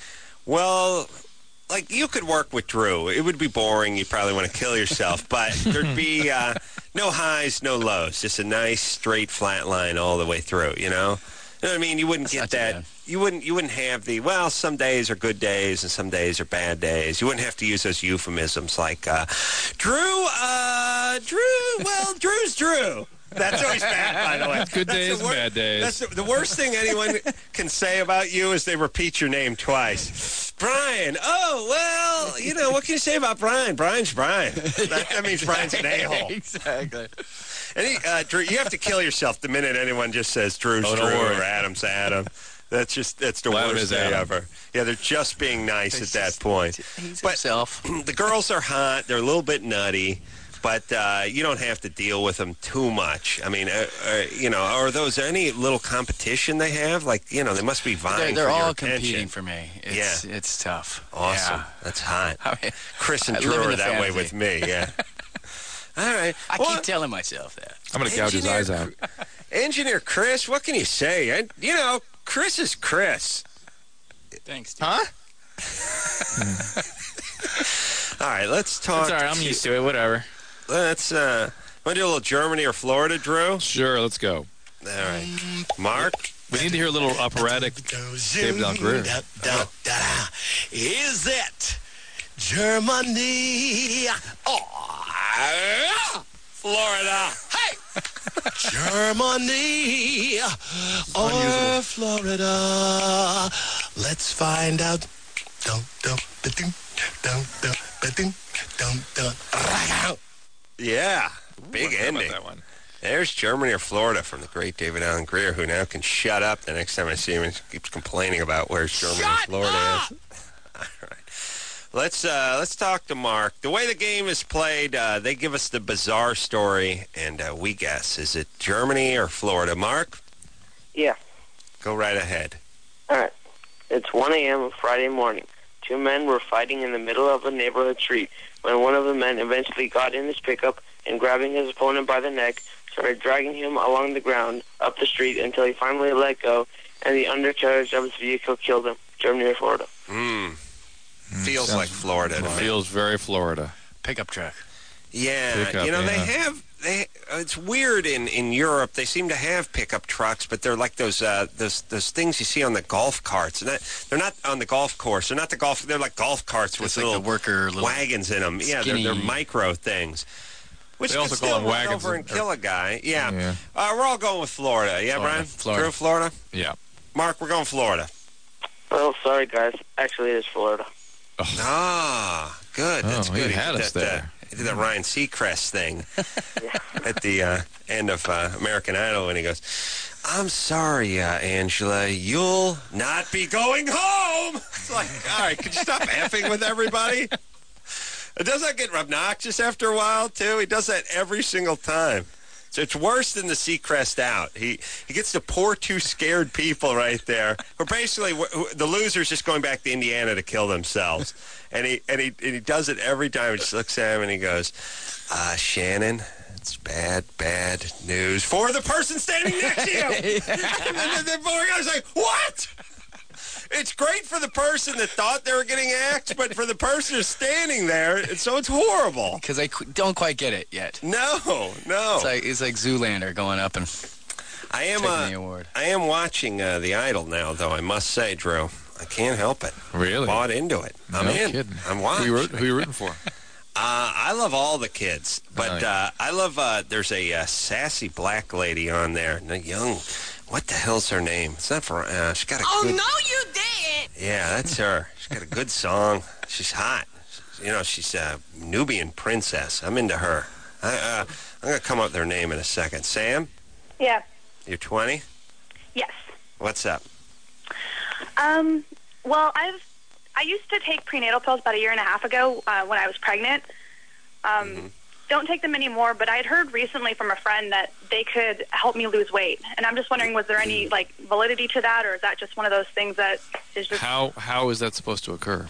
Well, like, you could work with Drew. It would be boring. You'd probably want to kill yourself, but there'd be uh, no highs, no lows. Just a nice, straight, flat line all the way through, you know? You know what I mean? You wouldn't That's get not too that. bad. You wouldn't. You wouldn't have the. Well, some days are good days and some days are bad days. You wouldn't have to use those euphemisms like, uh, Drew. Uh, Drew. Well, Drew's Drew. That's always bad, by the way. Good That's days the and bad days. That's the, the worst thing anyone can say about you is they repeat your name twice. Brian. Oh, well, you know, what can you say about Brian? Brian's Brian. That, that means Brian's an a-hole. Exactly. Any, uh, Drew, you have to kill yourself the minute anyone just says Drew's Oh, Drew don't worry. or Adam's Adam. That's just that's the Well, Adam worst is day Adam. ever. Yeah, they're just being nice at that point. He's But himself. the girls are hot. They're a little bit nutty, but uh, you don't have to deal with them too much. I mean, uh, uh, you know, are those any little competition they have? Like, you know, they must be vying They're, they're for your all attention. competing for me. It's, yeah. It's tough. Awesome. Yeah. That's hot. I mean, Chris and I Drew live in are the that way fantasy. with me, yeah. All right. I Well, keep telling myself that. I'm going to gouge his Engineer eyes out. Engineer Chris, what can you say? I, you know, Chris is Chris. Thanks, dude. Huh? All right, let's talk. It's all right. I'm used to it. Whatever. Let's, uh, want to do a little Germany or Florida, Drew? Sure, let's go. All right. Mark? We need to hear a little operatic David Allen Greer. Da, da, da. Is it Germany? Oh, Florida. hey! Germany or Florida? Let's find out. Dun, dun, ba-ding, dun, dun, ba-ding, dun, dun, ra-ga. Yeah, big Ooh, I forgot about ending. that one. There's Germany or Florida from the great David Allen Greer, who now can shut up the next time I see him and keeps complaining about where's Germany or Shut Florida up! is. All right. Let's uh, let's talk to Mark. The way the game is played, uh, they give us the bizarre story, and uh, we guess. Is it Germany or Florida? Mark? Yeah. Go right ahead. All right. It's one a.m. Friday morning. Two men were fighting in the middle of a neighborhood street when one of the men eventually got in his pickup and, grabbing his opponent by the neck, started dragging him along the ground up the street until he finally let go, and the undercarriage of his vehicle killed him. Germany or Florida? Hmm. Feels like Florida to me. Feels very Florida. Pickup truck. Yeah, Pickup, you know, yeah. they have, they. It's weird in, in Europe. They seem to have pickup trucks, but they're like those uh, those those things you see on the golf carts. And that, they're not on the golf course. They're not the golf. They're like golf carts with It's like little, the worker little wagons in them. Yeah, they're, they're skinny- micro things. Which They can also call still them run wagons over in- and kill a guy. Yeah. Yeah. Uh, we're all going with Florida. Yeah, Florida, Brian? Florida. True, Florida? Yeah. Mark, we're going Florida. Well, sorry, guys. Actually, it is Florida. Ah, good. That's Oh, good. he had did us that, there. Uh, he did that Ryan Seacrest thing at the uh, end of uh, American Idol when he goes, I'm sorry, uh, Angela, you'll not be going home. It's like, all right, could you stop effing with everybody? It does that get obnoxious after a while, too? He does that every single time. So it's worse than the Seacrest out. He he gets the poor two scared people right there. Who basically wh- the losers just going back to Indiana to kill themselves, and he and he and he does it every time. He just looks at him and he goes, uh, "Shannon, it's bad, bad news for the person standing next to you." And then the poor guy's like, "What?" It's great for the person that thought they were getting axed, but for the person who's standing there, it's, so it's horrible. Because I qu- don't quite get it yet. No, no. It's like it's like Zoolander going up and I am taking uh, the award. I am watching uh, The Idol now, though. I must say, Drew, I can't help it. Really? Bought into it. I'm no in. kidding. I'm watching. Who you, root- who you rooting for? Uh, I love all the kids, but Oh, yeah. uh, I love. Uh, there's a uh, sassy black lady on there, a young. What the hell's her name? It's not for. Uh, she's got a Oh, good. no, you didn't. Yeah, that's her. She's got a good song. She's hot. You know, she's a Nubian princess. I'm into her. I, uh, I'm gonna come up with their name in a second. Sam, Yeah. you're twenty. Yes. What's up? Um. Well, I've I used to take prenatal pills about a year and a half ago uh, when I was pregnant. Um. Mm-hmm. Don't take them anymore, but I had heard recently from a friend that they could help me lose weight, and I'm just wondering, was there any like validity to that, or is that just one of those things that is just How how is that supposed to occur?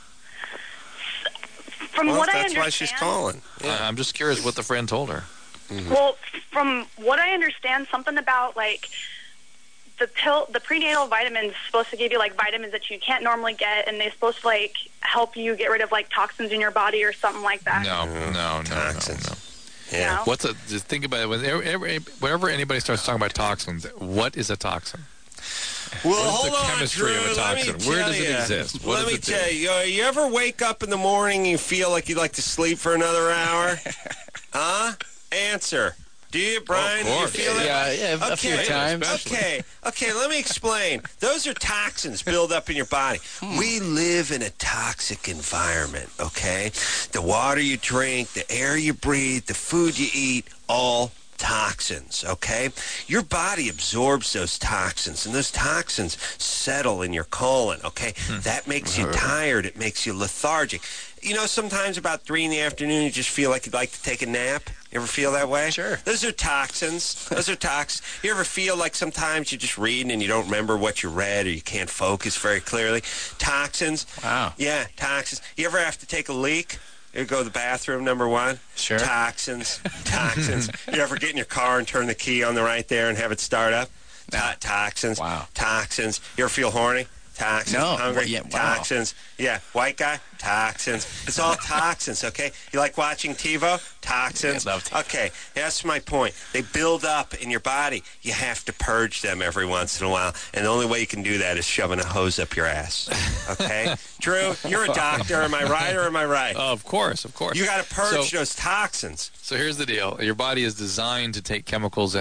from well, what I that's understand? why she's calling. I- I'm just curious what the friend told her. Well, from what I understand, something about like the pill, the prenatal vitamins supposed to give you like vitamins that you can't normally get, and they're supposed to like help you get rid of like toxins in your body or something like that. No, no, no, no, no. Yeah. No? What's a? Just think about it. Whenever, whenever anybody starts talking about toxins, what is a toxin? Well, What is hold the on, chemistry Drew. of a Let me toxin? Where tell does it ya. exist? What Let does me it do? tell you, uh, you ever wake up in the morning and you feel like you'd like to sleep for another hour? Huh? Answer. Do you, Brian? Of course. Do you feel that? Yeah, yeah, a few Okay, times. Okay, okay, let me explain. Those are toxins build up in your body. We live in a toxic environment, okay? The water you drink, the air you breathe, the food you eat, all toxins, okay? Your body absorbs those toxins, and those toxins settle in your colon, okay? That makes you tired. It makes you lethargic. You know, sometimes about three in the afternoon, you just feel like you'd like to take a nap. You ever feel that way? Sure. Those are toxins. Those are toxins. You ever feel like sometimes you're just reading and you don't remember what you read or you can't focus very clearly? Toxins. Wow. Yeah, toxins. You ever have to take a leak? You ever go to the bathroom, number one? Sure. Toxins. Toxins. You ever get in your car and turn the key on the right there and have it start up? To- toxins. Wow. Toxins. You ever feel horny? Toxins. No. Hungry? Yeah, wow. Toxins. Yeah. White guy? Toxins. It's all toxins, okay? You like watching TiVo? Toxins. Yeah, I love TiVo. Okay, that's my point. They build up in your body. You have to purge them every once in a while, and the only way you can do that is shoving a hose up your ass. Okay? Drew, you're a doctor. Am I right or am I right? Of course, of course. You got to purge So- those toxins. So here's the deal. Your body is designed to take chemicals and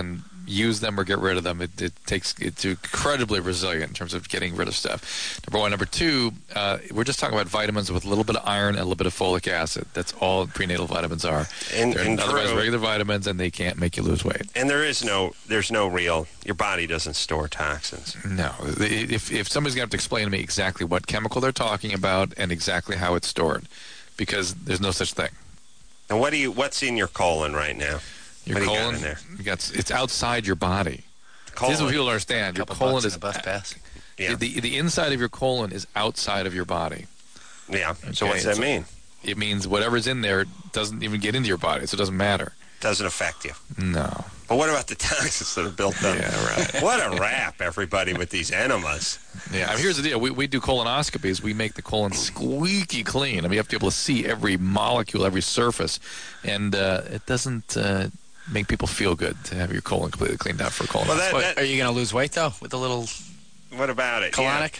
use them or get rid of them. It, it takes it's incredibly resilient in terms of getting rid of stuff. Number one. Number two, uh, we're just talking about vitamins with a little bit of iron and a little bit of folic acid. That's all prenatal vitamins are. And, They're and otherwise Drew, regular vitamins, and they can't make you lose weight. And there is no, there's no real, your body doesn't store toxins. No. If, if somebody's going to have to explain to me exactly what chemical they're talking about and exactly how it's stored, because there's no such thing. And what do you, what's in your colon right now? Your what do you colon, got in there? You got, it's outside your body. Colon. This is what people don't understand. Your Couple colon bucks is in a bus pass. Yeah. the the inside of your colon is outside of your body. Yeah. So Okay, what's that so mean? It means whatever's in there doesn't even get into your body, so it doesn't matter. Doesn't affect you. No. But what about the toxins that are built up? Yeah, right. What a rap, everybody, with these enemas. Yeah, I mean, here's the deal. We, we do colonoscopies. We make the colon squeaky clean. I mean, you have to be able to see every molecule, every surface. And uh, it doesn't uh, make people feel good to have your colon completely cleaned out for a colonoscopy. Well, that, What, that, are you going to lose weight, though, with the little what about it? Yeah. colonic?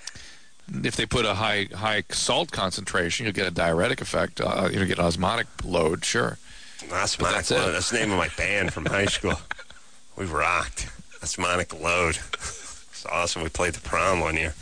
If they put a high high salt concentration, you'll get a diuretic effect. Uh, you'll get osmotic load, sure. Osmotic that's Load. it. That's the name of my band from high school. We rocked. Osmotic Load. It's awesome. We played the prom one year.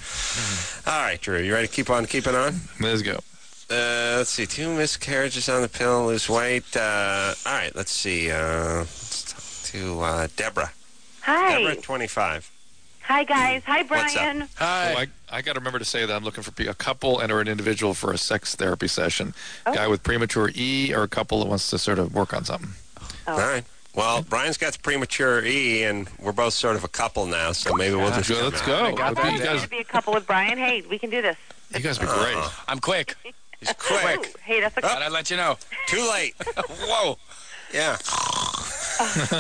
All right, Drew, you ready to keep on keeping on? Let's go. Uh, let's see. Two miscarriages on the pill, lose weight. Uh, all right, let's see. Uh, let's talk to uh, Deborah. Hi. Deborah, twenty-five. Hi, guys. Hi, What's up? Brian. Hi. Oh, I, I got to remember to say that I'm looking for a couple and or an individual for a sex therapy session. Oh. Guy with premature E or a couple that wants to sort of work on something. Oh. All right. Well, Brian's got the premature E, and we're both sort of a couple now, so maybe we'll just Good, let's come out. go. got Let's- that you down. guys, To be a couple with Brian. Hey, we can do this. you guys be great. Uh, I'm quick. He's quick. Ooh, hey, that's a Thought I'd let you know. Too late. Whoa. Yeah. That's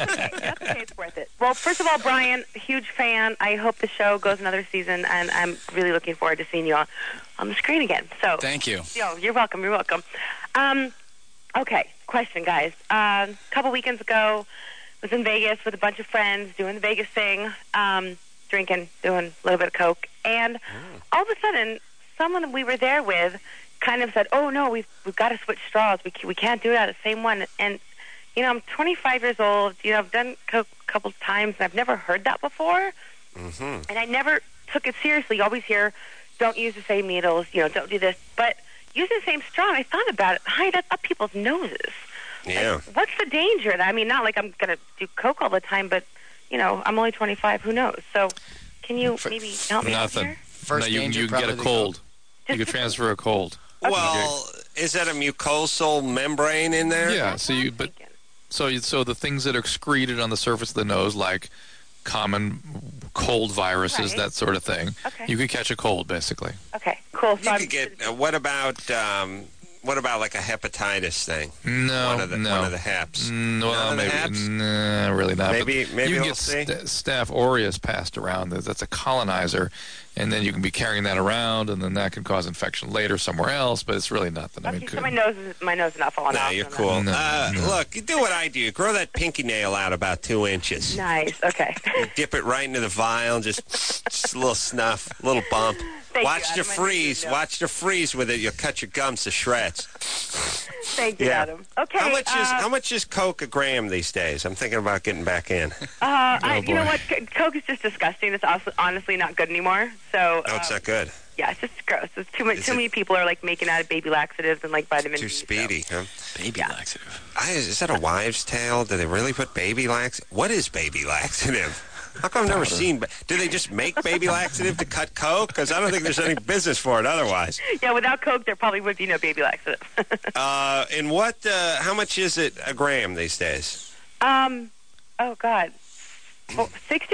okay, it's worth it. Well, first of all, Brian, huge fan. I hope the show goes another season, and I'm really looking forward to seeing you on, on the screen again. So, Thank you. yo, you're welcome. You're welcome. Um, okay, question, guys. A um, couple weekends ago, was in Vegas with a bunch of friends doing the Vegas thing, um, drinking, doing a little bit of coke, and all of a sudden, someone we were there with kind of said, "Oh no, we've we've got to switch straws. We we can't do it out of the same one." And you know, I'm twenty-five years old. You know, I've done coke a couple times, and I've never heard that before. Mm-hmm. And I never took it seriously. You always hear, "Don't use the same needles." You know, don't do this. But using the same straw, and I thought about it. Hi, that's up people's noses. Yeah. Like, what's the danger? I mean, not like I'm gonna do coke all the time, but you know, I'm only twenty-five. Who knows? So, can you For- maybe help me out Nothing. here? First no, you, danger, you can get probably a the cold. You can transfer a cold. Well, is that a mucosal membrane in there? Yeah. So you, but so you, so the things that are excreted on the surface of the nose, like common cold viruses, Right. that sort of thing, Okay. you could catch a cold, basically. Okay, cool. So You I'm- could get. Uh, what about? Um, what about like a hepatitis thing? No, One of the no. one of the heps. Mm, well, None of the maybe, heps? nah, really not. But Maybe- maybe you can we'll get see. st- Staph aureus passed around. That's a colonizer, and then you can be carrying that around, and then that can cause infection later somewhere else. But it's really nothing. I mean, Okay, could- so my nose is my nose is not falling No, off. you're from cool. No, uh, no. Look, you do what I do. You grow that pinky nail out about two inches. that. Nice. Okay. You dip it right into the vial, just, just a little snuff, a little bump. Thank Watch you, the Adam. I freeze. need to know. Watch the freeze with it. You'll cut your gums to shreds. Thank you, Yeah. Adam. Okay. How much is uh, how much is Coke a gram these days? I'm thinking about getting back in. Uh, I, you know boy. what? C- Coke is just disgusting. It's also, honestly not good anymore. So No, it's um, not good. yeah, it's just gross. It's too much. Is Too it- many people are like making out of baby laxatives and like vitamin Too D. so- speedy, huh? Baby laxative. I, is that a wives' tale? Do they really put baby lax? What is baby laxative? How come I've never seen? ba- Do they just make baby laxative to cut Coke? Because I don't think there's any business for it otherwise. Yeah, without Coke, there probably would be no baby laxative. Uh, and what? Uh, how much is it a gram these days? um. Oh God. Oh, Sixty?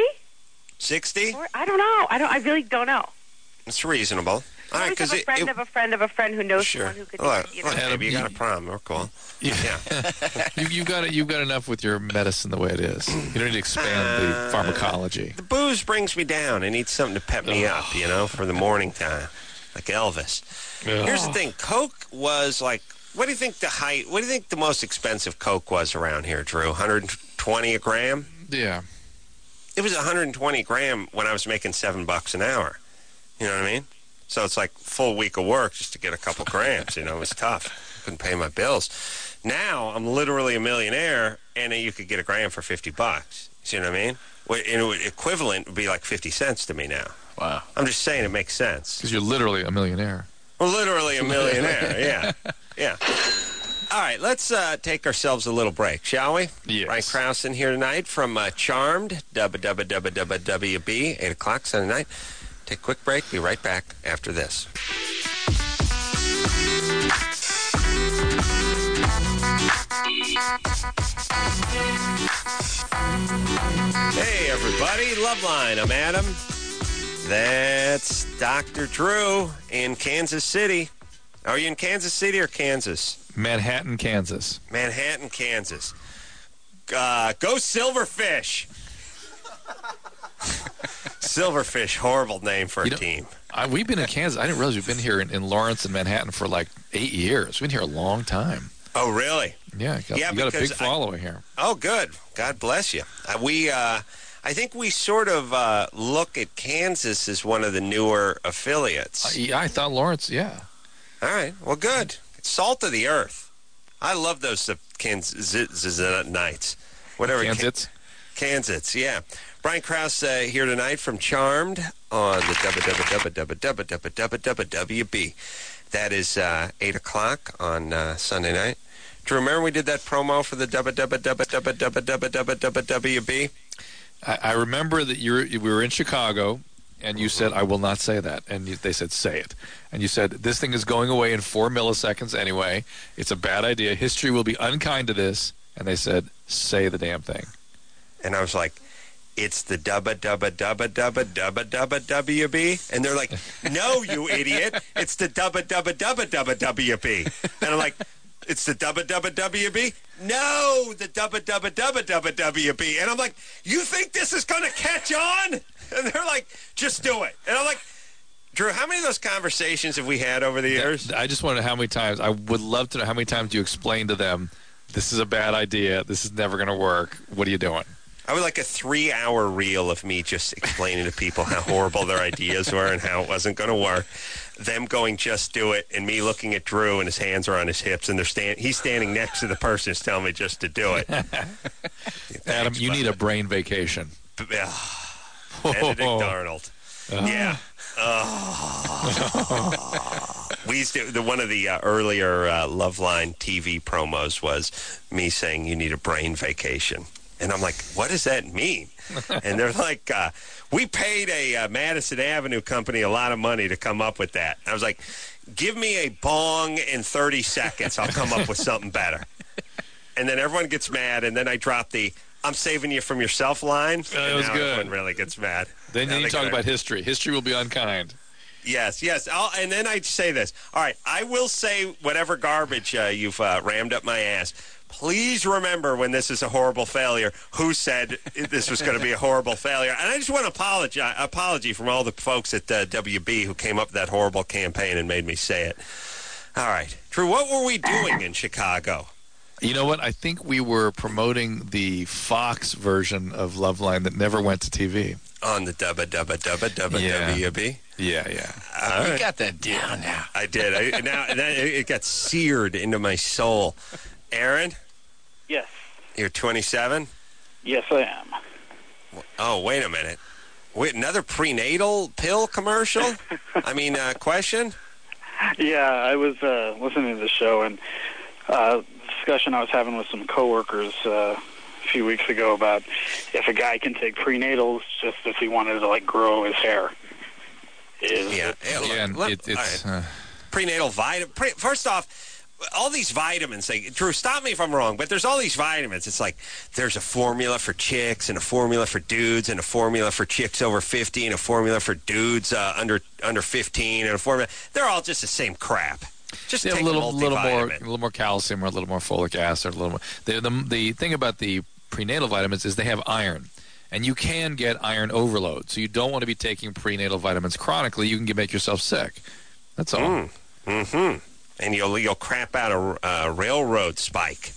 Sixty? Or- I don't know. I don't. I really don't know. It's reasonable. All I right, always have because a it. friend it of a friend of a friend who knows sure. someone who could. Look, you know, look, baby, you got a problem. We're cool. You, Yeah. you, you got it. You've got enough with your medicine the way it is. You don't need to expand the pharmacology. The booze brings me down. I need something to pep me up, you know, for the morning time, like Elvis. Here's the thing: Coke was like. What do you think the height? What do you think the most expensive Coke was around here, Drew? one hundred twenty a gram. Yeah. It was one hundred twenty a gram when I was making seven bucks an hour. You know what I mean? So it's like a full week of work just to get a couple grams. You know, it was tough. Couldn't pay my bills. Now I'm literally a millionaire, and you could get a gram for fifty bucks. See what I mean? Well, and it- equivalent would be like fifty cents to me now. Wow. I'm just saying it makes sense. Because you're literally a millionaire. Well, literally a millionaire, yeah. Yeah. All right, let's uh, take ourselves a little break, shall we? Yes. Brian Krause in here tonight from uh, Charmed, W W W W W B, eight o'clock Sunday night. Take a quick break. Be right back after this. Hey, everybody. Loveline. I'm Adam. That's Doctor Drew in Kansas City. Are you in Kansas City or Kansas? Manhattan, Kansas. Manhattan, Kansas. Uh, go Silverfish. Silverfish, horrible name for a You know, team. I, we've been in Kansas. I didn't realize we've been here in, in Lawrence and Manhattan for like eight years. We've been here a long time. Oh, really? Yeah, got, Yeah, you got a big because I- following here. Oh, good. God bless you. Uh, we, uh, I think we sort of uh, look at Kansas as one of the newer affiliates. I, yeah, I thought Lawrence, yeah. All right. Well, good. Salt of the earth. I love those uh, Kansas nights. Whatever. Kansas? Kansas, yeah. Brian Krause uh, here tonight from Charmed on the W W W W W W B. That is uh, eight o'clock on uh, Sunday night. Do you remember we did that promo for the W W W W W B? I, I remember that you were, we were in Chicago, and you said, I will not say that. And you, they said, say it. And you said, this thing is going away in four milliseconds anyway. It's a bad idea. History will be unkind to this. And they said, say the damn thing. And I was like, it's the W W W W W W B? And they're like, no, you idiot. It's the W W W W W B. And I'm like, it's the W W W B? No, the W W W W W B. And I'm like, you think this is going to catch on? And they're like, just do it. And I'm like, Drew, how many of those conversations have we had over the years? I just want to know how many times. I would love to know how many times you explained to them, this is a bad idea. This is never going to work. What are you doing? I would like a three-hour reel of me just explaining to people how horrible their ideas were and how it wasn't going to work. Them going, just do it, and me looking at Drew and his hands are on his hips, and they're stand- he's standing next to the person who's telling me just to do it. Adam, you need a brain vacation. Benedict Arnold. Uh. Yeah. Oh. We used to, the, one of the uh, earlier uh, Loveline T V promos was me saying you need a brain vacation. And I'm like, what does that mean? And they're like, uh, we paid a uh, Madison Avenue company a lot of money to come up with that. I was like, give me a bong in thirty seconds. I'll come up with something better. And then everyone gets mad, and then I drop the, I'm saving you from yourself line. That was now good. Everyone really gets mad. Then Now you they talk gotta- about history. History will be unkind. Yes, yes. I'll, and then I'd say this. All right, I will say whatever garbage uh, you've uh, rammed up my ass. Please remember when this is a horrible failure, who said this was going to be a horrible failure. And I just want to apologize, apology from all the folks at uh, W B who came up with that horrible campaign and made me say it. All right. Drew, what were we doing in Chicago? You know what? I think we were promoting the Fox version of Loveline that never went to T V. On the W W W W B? Yeah, yeah. All You right. got that down now. I did. I, now that, it got seared into my soul. Aaron, Yes. you're twenty-seven? Yes, I am. Oh, wait a minute. Wait, another prenatal pill commercial? I mean, uh, question? Yeah, I was uh, listening to the show, and uh, discussion I was having with some coworkers uh, a few weeks ago about if a guy can take prenatals just if he wanted to, like, grow his hair. Is Yeah. it- Hey, look, Yeah, and let- it, it's all right. uh, Prenatal vitamin. Pre- first off, all these vitamins. They, Drew, stop me if I'm wrong, but there's all these vitamins. It's like there's a formula for chicks and a formula for dudes and a formula for chicks over fifty and a formula for dudes uh, under under fifteen and a formula. They're all just the same crap. Just yeah, a take little, a little more, multivitamin. a little more calcium or a little more folic acid. A little more. The, the the thing about the prenatal vitamins is they have iron, and you can get iron overload. So you don't want to be taking prenatal vitamins chronically. You can get, make yourself sick. That's all. Mm. Mm-hmm. And you'll you'll crap out a, a railroad spike.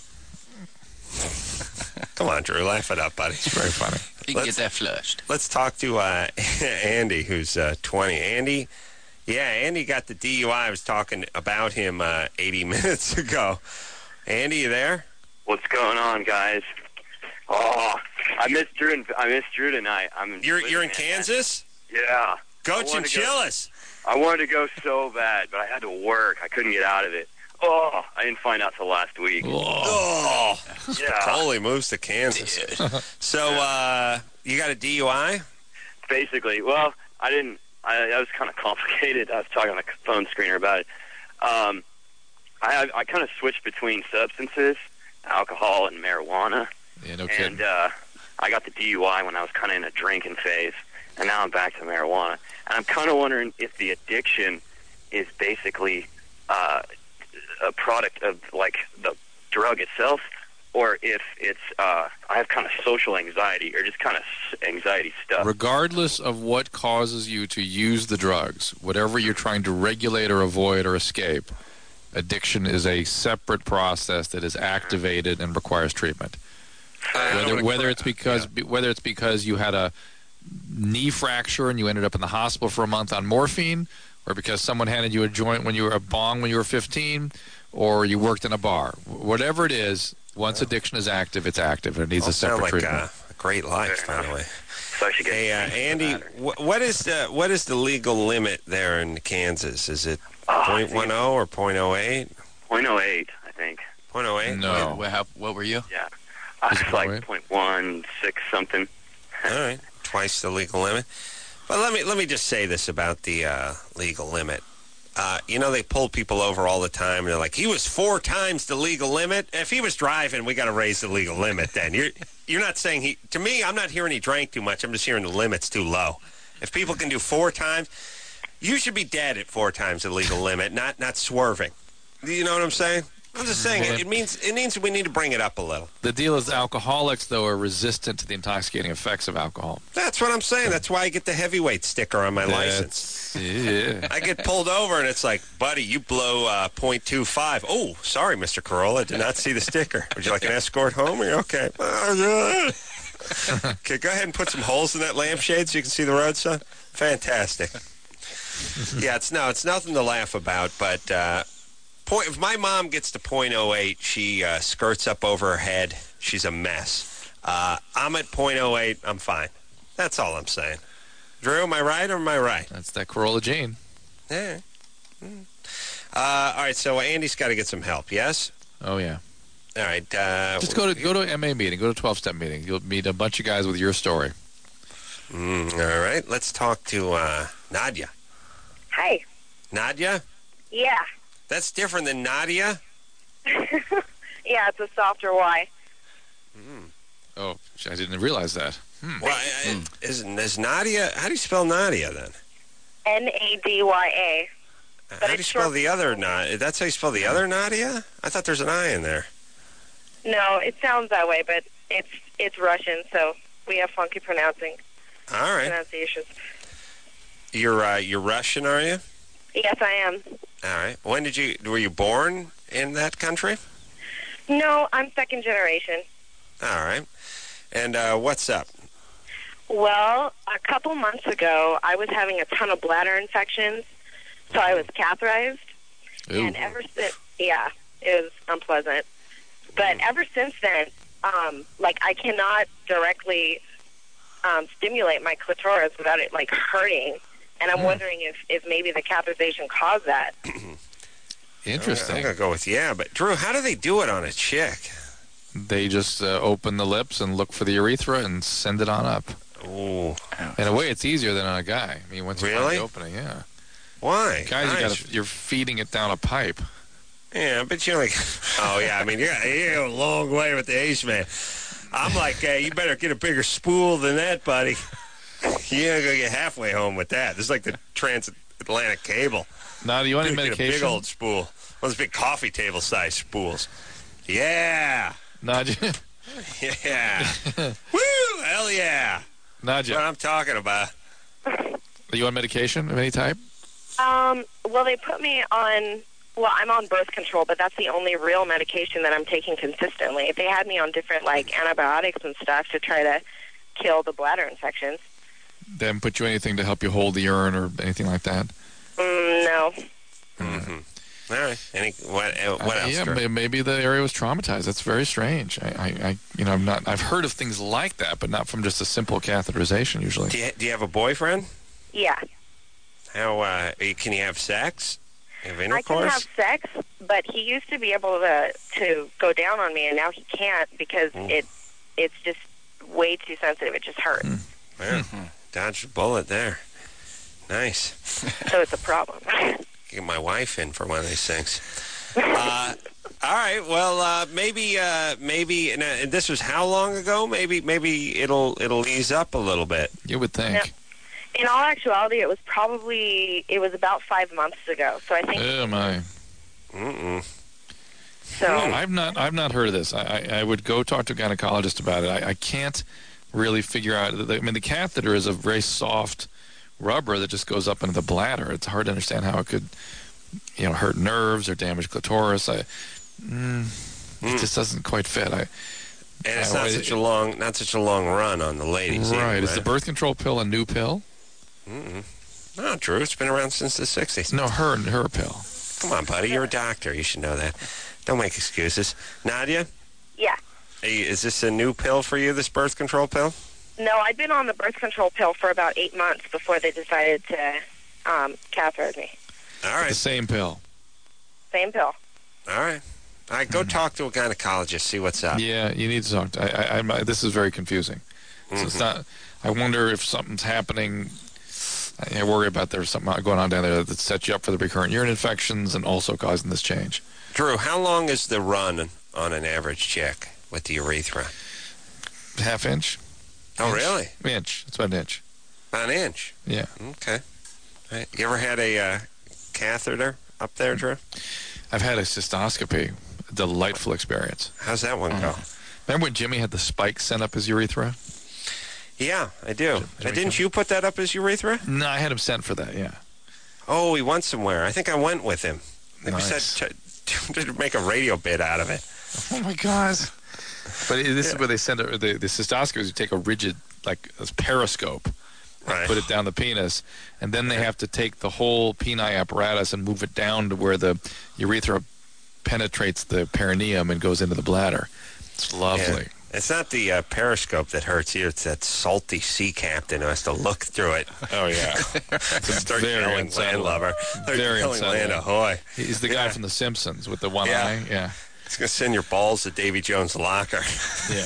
Come on, Drew, laugh it up, buddy. It's very funny. You can get that flushed. Let's talk to uh, Andy, who's uh, twenty. Andy, yeah, Andy got the D U I. I was talking about him uh, eighty minutes ago. Andy, you there? What's going on, guys? Oh, I miss Drew. And, I miss Drew tonight. I'm. You're you're in Kansas? Yeah. Go I wanted to go- Chinchillas. I wanted to go so bad, but I had to work. I couldn't get out of it. Oh, I didn't find out till last week. Oh, yeah. Holy moves to Kansas. So, uh, you got a D U I? Basically, well, I didn't. I, that was kind of complicated. I was talking on the phone screener about it. Um, I I kind of switched between substances, alcohol and marijuana. Yeah, no kidding. And uh, I got the D U I when I was kind of in a drinking phase, and now I'm back to marijuana. And I'm kind of wondering if the addiction is basically uh, a product of like the drug itself, or if it's uh, I have kind of social anxiety or just kind of anxiety stuff. Regardless of what causes you to use the drugs, whatever you're trying to regulate or avoid or escape, addiction is a separate process that is activated and requires treatment. Whether, whether it's because whether it's because you had a knee fracture and you ended up in the hospital for a month on morphine, or because someone handed you a joint when you were a bong when you were fifteen, or you worked in a bar. Whatever it is, once addiction is active, it's active and it needs All a separate sound like treatment. A, a great life, by the way. So I should get hey, uh, Andy, wh- what is the what is the legal limit there in Kansas? Is it Oh, point one oh or point oh eight? point oh eight, I think. point oh eight? No. What, how, what were you? Yeah. I was like point one six something. All right, twice the legal limit. But let me let me just say this about the uh, legal limit. Uh, you know, they pull people over all the time, and they're like, he was four times the legal limit. If he was driving, we got to raise the legal limit then. You're, you're not saying he... To me, I'm not hearing he drank too much. I'm just hearing the limit's too low. If people can do four times, you should be dead at four times the legal limit, not not swerving. You know what I'm saying? I'm just saying, it, it means it means we need to bring it up a little. The deal is alcoholics, though, are resistant to the intoxicating effects of alcohol. That's what I'm saying. That's why I get the heavyweight sticker on my That's- license. Yeah. I get pulled over, and it's like, buddy, you blow uh, point two five. Oh, sorry, Mister Corolla. Did not see the sticker. Would you like an escort home? You're okay. Okay, go ahead and put some holes in that lampshade so you can see the road, son. Fantastic. Yeah, it's no, it's nothing to laugh about, but uh, point, if my mom gets to point oh eight, she uh, skirts up over her head. She's a mess. Uh, I'm at point oh eight. I'm fine. That's all I'm saying. Drew, am I right or am I right? That's that Corolla Gene. Yeah. Mm. Uh, all right, so Andy's got to get some help, yes? Oh, yeah. All right. Uh, Just go to go to M A meeting, go to twelve-step meeting. You'll meet a bunch of guys with your story. Mm, all right, let's talk to uh, Nadia. Hi. Nadia? Yeah. That's different than Nadia? Yeah, it's a softer Y. Mm. Oh, I didn't realize that. Hmm. Well, I, I, is, is Nadia, how do you spell Nadia then? N A D Y A. How do you spell the other Nadia? That's how you spell the other Nadia? I thought there's an I in there. No, it sounds that way, but it's it's Russian, so we have funky pronouncing. All right. Pronunciations. You're uh, you're Russian, are you? Yes, I am. All right. When did you were you born in that country? No, I'm second generation. All right. And uh, what's up? Well, a couple months ago, I was having a ton of bladder infections, so I was catheterized. Ooh. And ever since, yeah, it was unpleasant. But ever since then, um, like, I cannot directly um, stimulate my clitoris without it, like, hurting. And I'm Mm. wondering if, if maybe the catheterization caused that. Interesting. I'm going to go with yeah, but Drew, how do they do it on a chick? They just uh, open the lips and look for the urethra and send it on up. Ooh. In a way, it's easier than on a guy. I mean, once you find Really? the opening, yeah. Why? Guys, you Nice. gotta, you're feeding it down a pipe. Yeah, but you're like, oh, yeah, I mean, you're, you're a long way with the ace man. I'm like, hey, you better get a bigger spool than that, buddy. You ain't going to get halfway home with that. This is like the transatlantic cable. Now, do you want any Get a medication? big old spool. One of those big coffee table size spools. Yeah. Nadia? Yeah. Woo! Hell yeah. Nadia. That's what I'm talking about. Do you want medication of any type? Um, well, they put me on, well, I'm on birth control, but that's the only real medication that I'm taking consistently. They had me on different, like, antibiotics and stuff to try to kill the bladder infections. They haven't put you anything to help you hold the urine or anything like that? Mm, no. Mm-hmm. All right. Any what? Uh, what Uh, else? yeah, Drew? may- maybe the area was traumatized. That's very strange. I, I, I, you know, I'm not. I've heard of things like that, but not from just a simple catheterization. Usually. Do you, do you have a boyfriend? Yeah. How uh, can you have sex? Have I intercourse? can have sex, but he used to be able to to go down on me, and now he can't because Mm. it it's just way too sensitive. It just hurts. Yeah. Dodged a bullet there. Nice. So it's a problem. Get my wife in for one of these things. Uh, all right. Well, uh, maybe, uh, maybe, and, uh, and this was how long ago? Maybe, maybe it'll it'll ease up a little bit. You would think. Yeah. In all actuality, it was probably it was about five months ago. So I think. Oh my. Mm-mm. So I've not. I've not heard of this. I, I, I would go talk to a gynecologist about it. I, I can't really figure out. I mean, the catheter is a very soft rubber that just goes up into the bladder. It's hard to understand how it could, you know, hurt nerves or damage clitoris. I, mm, It just doesn't quite fit. I, And it's I- not such a long, not such a long run on the ladies. right. either, Is the birth control pill a new pill? Mm-mm. No, Drew. It's been around since the sixties. No, her her pill. Come on, buddy. You're a doctor. You should know that. Don't make excuses. Nadia, yeah. hey, is this a new pill for you? This birth control pill? No, I'd been on the birth control pill for about eight months before they decided to um, catheterize me. All right. The same pill. Same pill. All right. All right. Go talk to a gynecologist. See what's up. Yeah, you need to talk. To, I, I, I'm, uh, this is very confusing. So it's Mhm. not. I wonder if something's happening. I worry about there's something going on down there that sets you up for the recurrent urine infections and also causing this change. Drew, how long is the run on an average chick with the urethra? Half inch. Oh, Inch. really? Inch. It's about an inch. About an inch. Yeah. Okay. All right. You ever had a uh, catheter up there, Drew? I've had a cystoscopy. A delightful experience. How's that one go? Remember when Jimmy had the spike sent up his urethra? Yeah, I do. Uh, didn't you put that up his urethra? No, I had him sent for that. Yeah. Oh, he went somewhere. I think I went with him. I think Nice. we said to, to make a radio bit out of it. Oh my God! But it- this is where they send it. The, the cystoscopes. You take a rigid, like a periscope, and Right. put it down the penis, and then they have to take the whole peni apparatus and move it down to where the urethra penetrates the perineum and goes into the bladder. It's lovely. Yeah. It's not the uh, periscope that hurts you. It's that salty sea captain who has to look through it. Oh yeah, Start very yelling unsettling. landlubber. Start Very yelling land unsettling. ahoy. He's the guy from The Simpsons with the one Yeah. eye. Yeah. He's going to send your balls to Davy Jones' locker. Yeah.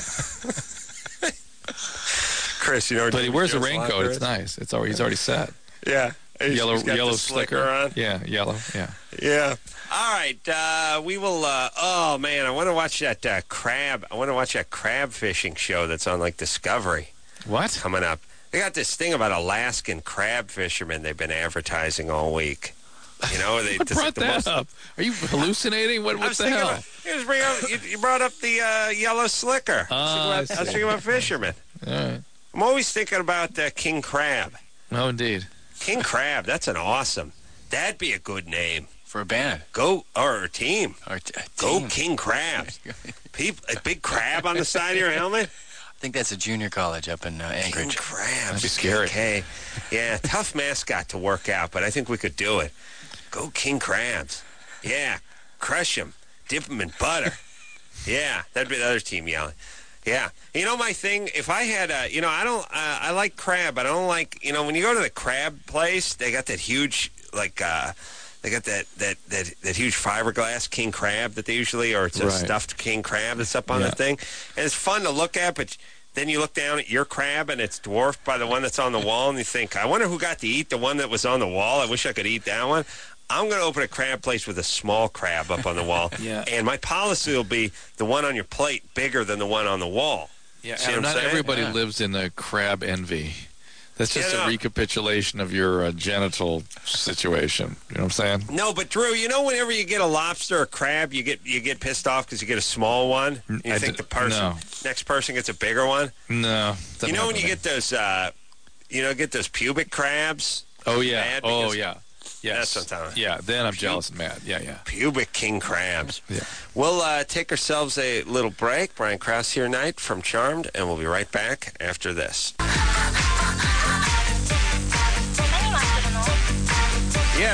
Chris, you know where But he Davy wears a Jones' raincoat. locker It's is? nice. It's already, he's already set. Yeah. He's- yellow he's got yellow the slicker on. Yeah, yellow. Yeah. Yeah. All right. Uh, we will. Uh, oh man, I want to watch that uh, crab. I want to watch that crab fishing show that's on like Discovery. What? Coming up? They got this thing about Alaskan crab fishermen. They've been advertising all week. You know, they What this is brought the that most- up? Are you hallucinating? What, I what was the thinking hell? about- you, just bring up, you, you brought up the uh, yellow slicker. Oh, I was I thinking about, I was see. thinking about fishermen. All right. I'm always thinking about uh, King Crab. Oh, indeed. King Crab. That's an awesome. That'd be a good name for a band. Go or a team. Or a t- a Go team. King Crabs. People, a big crab on the side of your helmet. I think that's a junior college up in uh, Anchorage. King Crabs. That'd be scary. Okay. Yeah, tough mascot to work out, but I think we could do it. Go King Crabs. Yeah, crush them, dip them in butter. Yeah, that'd be the other team yelling. Yeah, you know my thing. If I had a, you know, I don't. Uh, I like crab, but I don't like. You know, when you go to the crab place, they got that huge, like, uh, they got that that that that huge fiberglass king crab that they usually, or it's a Right. stuffed king crab that's up on Yeah. the thing, and it's fun to look at, but. Then you look down at your crab, and it's dwarfed by the one that's on the wall, and you think, I wonder who got to eat the one that was on the wall. I wish I could eat that one. I'm going to open a crab place with a small crab up on the wall. Yeah. And my policy will be the one on your plate bigger than the one on the wall. Yeah, See what and I'm not saying? everybody Yeah. lives in a crab envy. That's just Yeah, a no. recapitulation of your uh, genital situation. You know what I'm saying? No, but Drew, you know, whenever you get a lobster or crab, you get you get pissed off because you get a small one. You I think d- the person no. next person gets a bigger one. No. You know when you happen. get those, uh, you know, get those pubic crabs. Oh yeah. Mad Oh because- yeah. Yes. That's what I'm talking about. Yeah. Then I'm jealous and mad. Yeah. Yeah. Pubic king crabs. Yeah. We'll uh, take ourselves a little break. Brian Krause here tonight from Charmed, and we'll be right back after this. Yeah,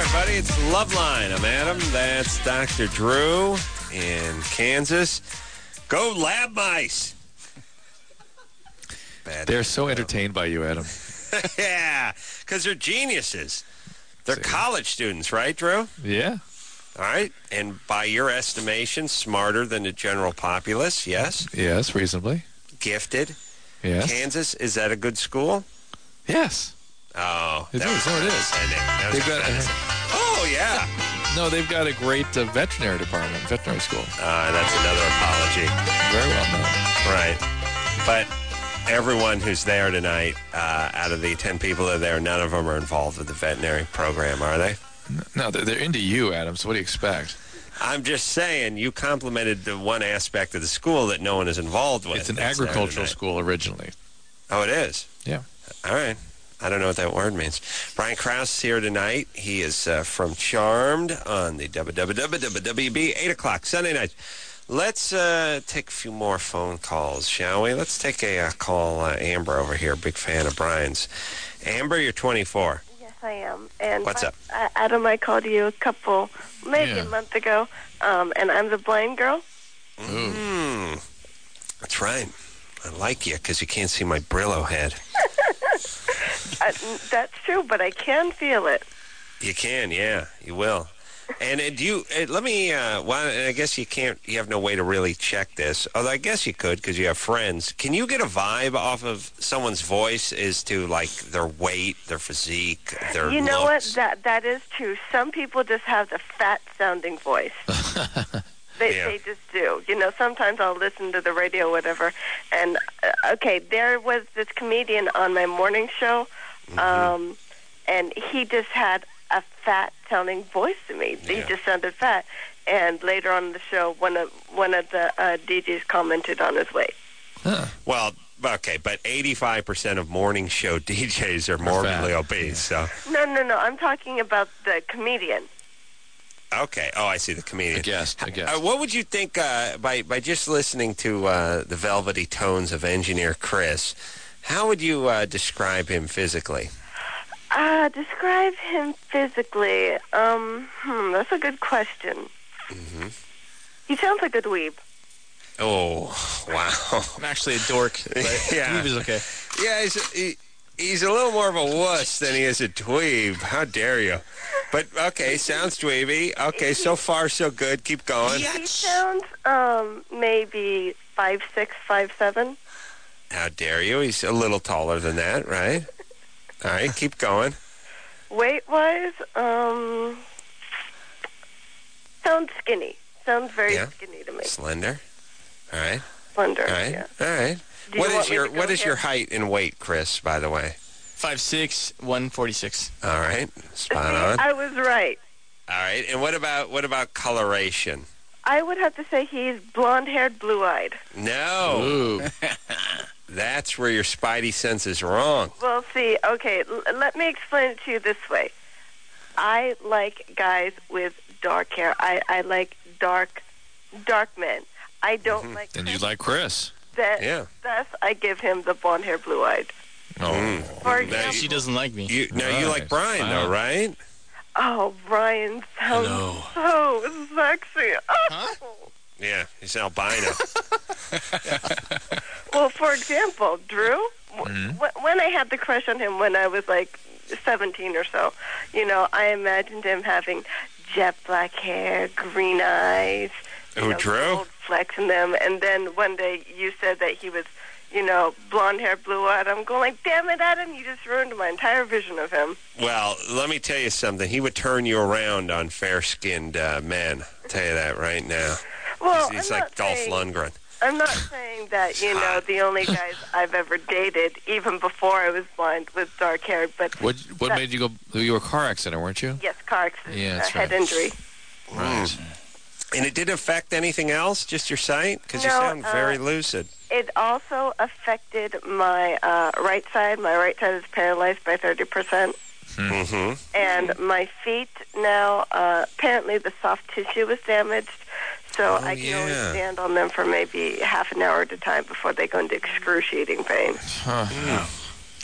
everybody. It's Loveline. I'm Adam. That's Doctor Drew in Kansas. Go Lab Mice. Bad They're so entertained by you, Adam. Yeah, because they're geniuses. They're college students, right, Drew? Yeah. All right. And by your estimation, smarter than the general populace, yes? Yes, reasonably. Gifted. Yes. Kansas, is that a good school? Yes. Oh. It that is. was No, it is. condescending. That was They've got, condescending. Oh, yeah. No, they've got a great uh, veterinary department, veterinary school. Uh, that's another apology. Very well known. Right. But everyone who's there tonight, uh, out of the ten people that are there, none of them are involved with the veterinary program, are they? No, they're, they're into you, Adam, so what do you expect? I'm just saying, you complimented the one aspect of the school that no one is involved with. It's an That's there agricultural tonight. school originally. Oh, it is? Yeah. All right. I don't know what that word means. Brian Krause is here tonight. He is uh, from Charmed on the W W W W B, eight o'clock, Sunday night. Let's uh, take a few more phone calls, shall we? Let's take a uh, call. Uh, Amber over here, big fan of Brian's. Amber, you're twenty-four. Yes, I am. And What's up? Uh, Adam, I called you a couple, maybe Yeah. a month ago, um, and I'm the blind girl. Mm. That's right. I like you because you can't see my Brillo head. uh, that's true, but I can feel it. You can, yeah, you will. And uh, do you? Uh, let me. Uh, well, I guess you can't. You have no way to really check this. Although I guess you could because you have friends. Can you get a vibe off of someone's voice as to like their weight, their physique, their You know looks? what? That that is true. Some people just have the fat-sounding voice. They Yeah. they just do. You know, sometimes I'll listen to the radio, or whatever, and uh, okay, there was this comedian on my morning show, um, and he just had a fat-sounding voice to me. He Yeah. just sounded fat. And later on in the show, one of one of the uh, D Js commented on his weight. Well, okay, but eighty-five percent of morning show D Js are morbidly obese. So No, no, no. I'm talking about the comedian. okay. Oh, I see the comedian. I guess. I guess. Uh, what would you think uh, by by just listening to uh, the velvety tones of Engineer Chris? How would you uh, describe him physically? Uh, describe him physically. Um, hmm, that's a good question. Mm-hmm. He sounds like a dweeb. Oh, wow. I'm actually a dork, but Yeah. dweeb is okay. Yeah, he's, he, he's a little more of a wuss than he is a dweeb. How dare you? But, okay, sounds dweeby. Okay, so far so good. Keep going. He sounds, um, maybe five six, five seven. How dare you? He's a little taller than that, right? All right, keep going. Weight-wise, um, sounds skinny. Sounds very Yeah. skinny to me. Slender. All right. Slender, All right. yeah. All right. Do you What want is me your to go What is ahead? your height and weight, Chris, by the way? five six, one forty-six. All right. Spot See, on. I was right. All right. And what about what about coloration? I would have to say he's blonde-haired, blue-eyed. No. That's where your spidey sense is wrong. Well, see, okay, l- let me explain it to you this way. I like guys with dark hair. I, I like dark, dark men. I don't like Then you like Chris. that. Yeah. Thus, I give him the blonde hair, blue-eyed. Oh. For Now, example, She doesn't like me. you, now you like Brian, though, right? oh, Brian sounds so sexy. Oh. Yeah, he's albino. Well, for example, Drew, w- wh- when I had the crush on him when I was like seventeen or so, you know, I imagined him having jet black hair, green eyes, you Who, know, Drew? gold flecks in them, and then one day you said that he was, you know, blonde hair, blue eyed. I'm going like, damn it, Adam, you just ruined my entire vision of him. Well, let me tell you something. He would turn you around on fair-skinned uh, men. I'll tell you that right now. Well, he's he's I'm like not Dolph saying- Lundgren. I'm not saying that, you know, the only guys I've ever dated, even before I was blind, was dark haired, but What What that- made you go? You were a car accident, weren't you? yes, car accident, Yeah, uh, that's head right. injury. Right. And it didn't affect anything else? Just your sight? Because you No, sound very uh, lucid. It also affected my uh, right side. My right side is paralyzed by thirty percent. Mm-hmm. And my feet now, uh, apparently the soft tissue was damaged, so Oh, I can only yeah. stand on them for maybe half an hour at a time before they go into excruciating pain. Huh.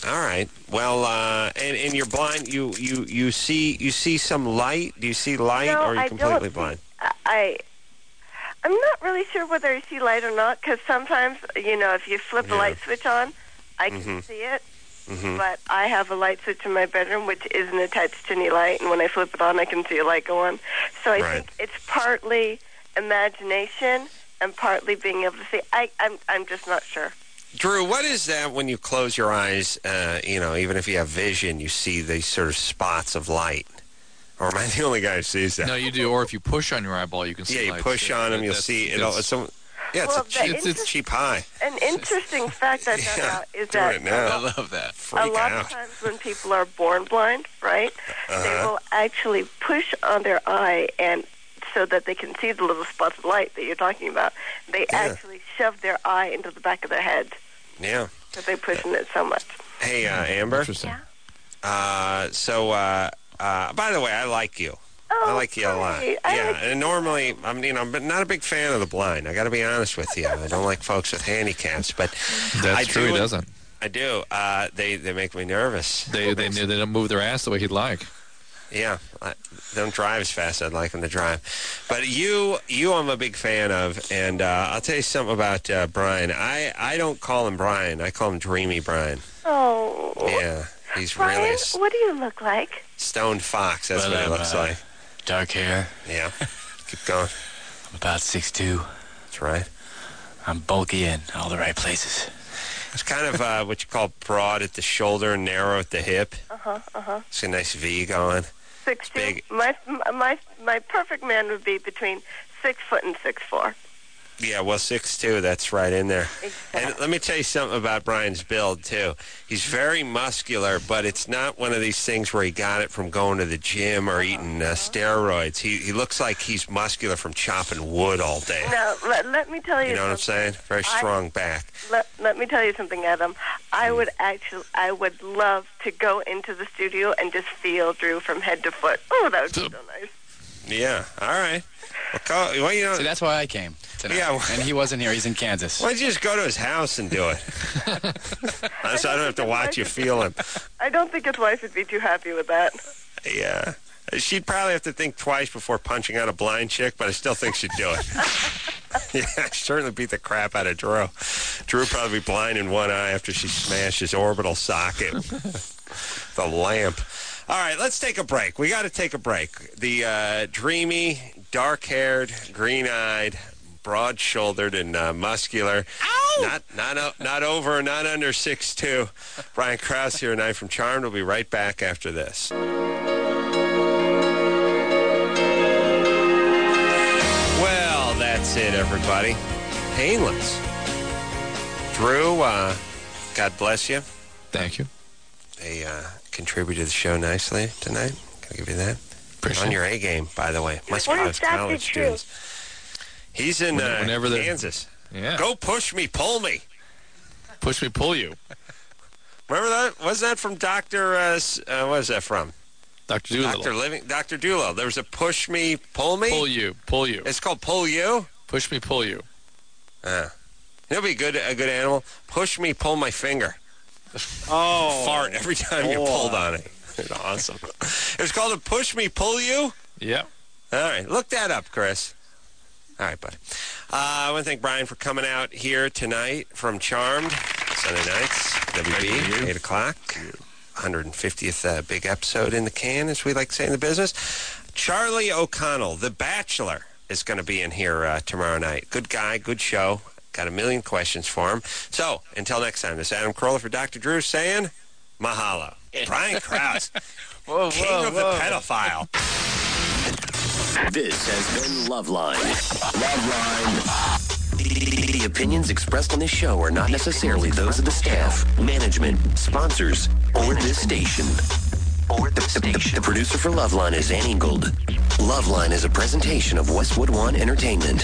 All right. Well, uh, and, and you're blind. You, you, you see you see some light. Do you see light, No, or are you I completely don't see- blind? I, I'm not really sure whether I see light or not, because sometimes, you know, if you flip the Yeah. light switch on, I can Mhm. see it. Mm-hmm. But I have a light switch in my bedroom, which isn't attached to any light, and when I flip it on, I can see a light go on. So I Right. think it's partly imagination and partly being able to see. I, I'm, I'm just not sure. Drew, what is that when you close your eyes, uh, you know, even if you have vision, you see these sort of spots of light? Or am I the only guy who sees that? No, you do. Or if you push on your eyeball, you can see Yeah, you lights. push on them, you'll That's- see it. All, it's- it's some, yeah, it's Well, a cheap, the it's, cheap high. An interesting fact I found Yeah, out is doing that it now. I love that. a Freak lot out. of times when people are born blind, right, they Uh-huh. will actually push on their eye and so that they can see the little spots of light that you're talking about. They Yeah. actually shove their eye into the back of their head Yeah. because they're pushing it so much. Hey, uh, Amber. Interesting. Uh, so, uh, uh, by the way, I like you. I like you a lot. great. I Yeah, like and normally, I'm, you know, I'm not a big fan of the blind. I got to be honest with you. I don't like folks with handicaps, but That's I true. do, He doesn't. I do. Uh, they they make me nervous. They they they don't move their ass the way he'd like. Yeah, I they don't drive as fast as I'd like them to drive. But you, you, I'm a big fan of, and uh, I'll tell you something about uh, Brian. I, I don't call him Brian. I call him Dreamy Brian. Oh. Yeah, he's Brian, really a s- what do you look like? stoned fox. That's Well, what he I'm, looks uh, like. Dark hair. Yeah, keep going. I'm about six two. That's right. I'm bulky in all the right places. It's kind of uh, what you call broad at the shoulder and narrow at the hip. Uh-huh, uh-huh. It's a nice V going. Six two. big. My, my, my perfect man would be between six foot and six four. Yeah, well, six two, that's right in there. And let me tell you something about Brian's build, too. He's very muscular, but it's not one of these things where he got it from going to the gym or eating uh, steroids. He he looks like he's muscular from chopping wood all day. Now, let, let me tell you You know what I'm something. saying? Very I- strong back. Let, let me tell you something, Adam. I would actually, I would love to go into the studio and just feel Drew from head to foot. Oh, that would be so nice. Yeah, all right. Well, call, well you know, See, that's why I came tonight. Yeah, well- and he wasn't here. He's in Kansas. why don't you just go to his house and do it? So I don't have to watch you feel him. I don't think his wife would be too happy with that. Yeah. She'd probably have to think twice before punching out a blind chick, but I still think she'd do it. Yeah, certainly beat the crap out of Drew. Drew would probably be blind in one eye after she smashed his orbital socket. The lamp. All right, let's take a break. We got to take a break. The uh, dreamy, dark-haired, green-eyed, broad-shouldered, and uh, muscular. Ow! Not not o- not over, not under six two. Brian Krause here tonight from Charmed. We'll be right back after this. Well, that's it, everybody. Painless. Drew, uh, God bless you. Thank you. They uh, contributed to the show nicely tonight. Can I give you that? Appreciate On it. your A game, by the way. Must be Where's those Doctor college Drew? students. He's in uh, Whenever they're- Kansas. Yeah. Go push me, pull me. Push me, pull you. Remember that? Was that from Doctor Uh, S- uh, what is that from? Doctor Doolittle. Doctor Living, Doctor Doolittle. There was a push me, pull me. Pull you, pull you. It's called pull you. Push me, pull you. Uh, it'll be a good, a good animal. Push me, pull my finger. Oh. Fart every time you pulled on it. It's awesome. It's called a push me, pull you. Yeah. All right, look that up, Chris. All right, buddy. Uh, I want to thank Brian for coming out here tonight from Charmed, Sunday nights, W B, eight o'clock. one hundred fiftieth uh, big episode in the can, as we like to say in the business. Charlie O'Connell, The Bachelor, is going to be in here uh, tomorrow night. Good guy, good show. Got a million questions for him. So, until next time, this is Adam Carolla for Doctor Drew saying mahalo. Brian Krause, Whoa, king whoa, of whoa. the pedophile. This has been Loveline. Loveline. The, the opinions expressed on this show are not necessarily those of the staff, management, sponsors, or this station. Or the station. The producer for Loveline is Annie Gould. Loveline is a presentation of Westwood One Entertainment.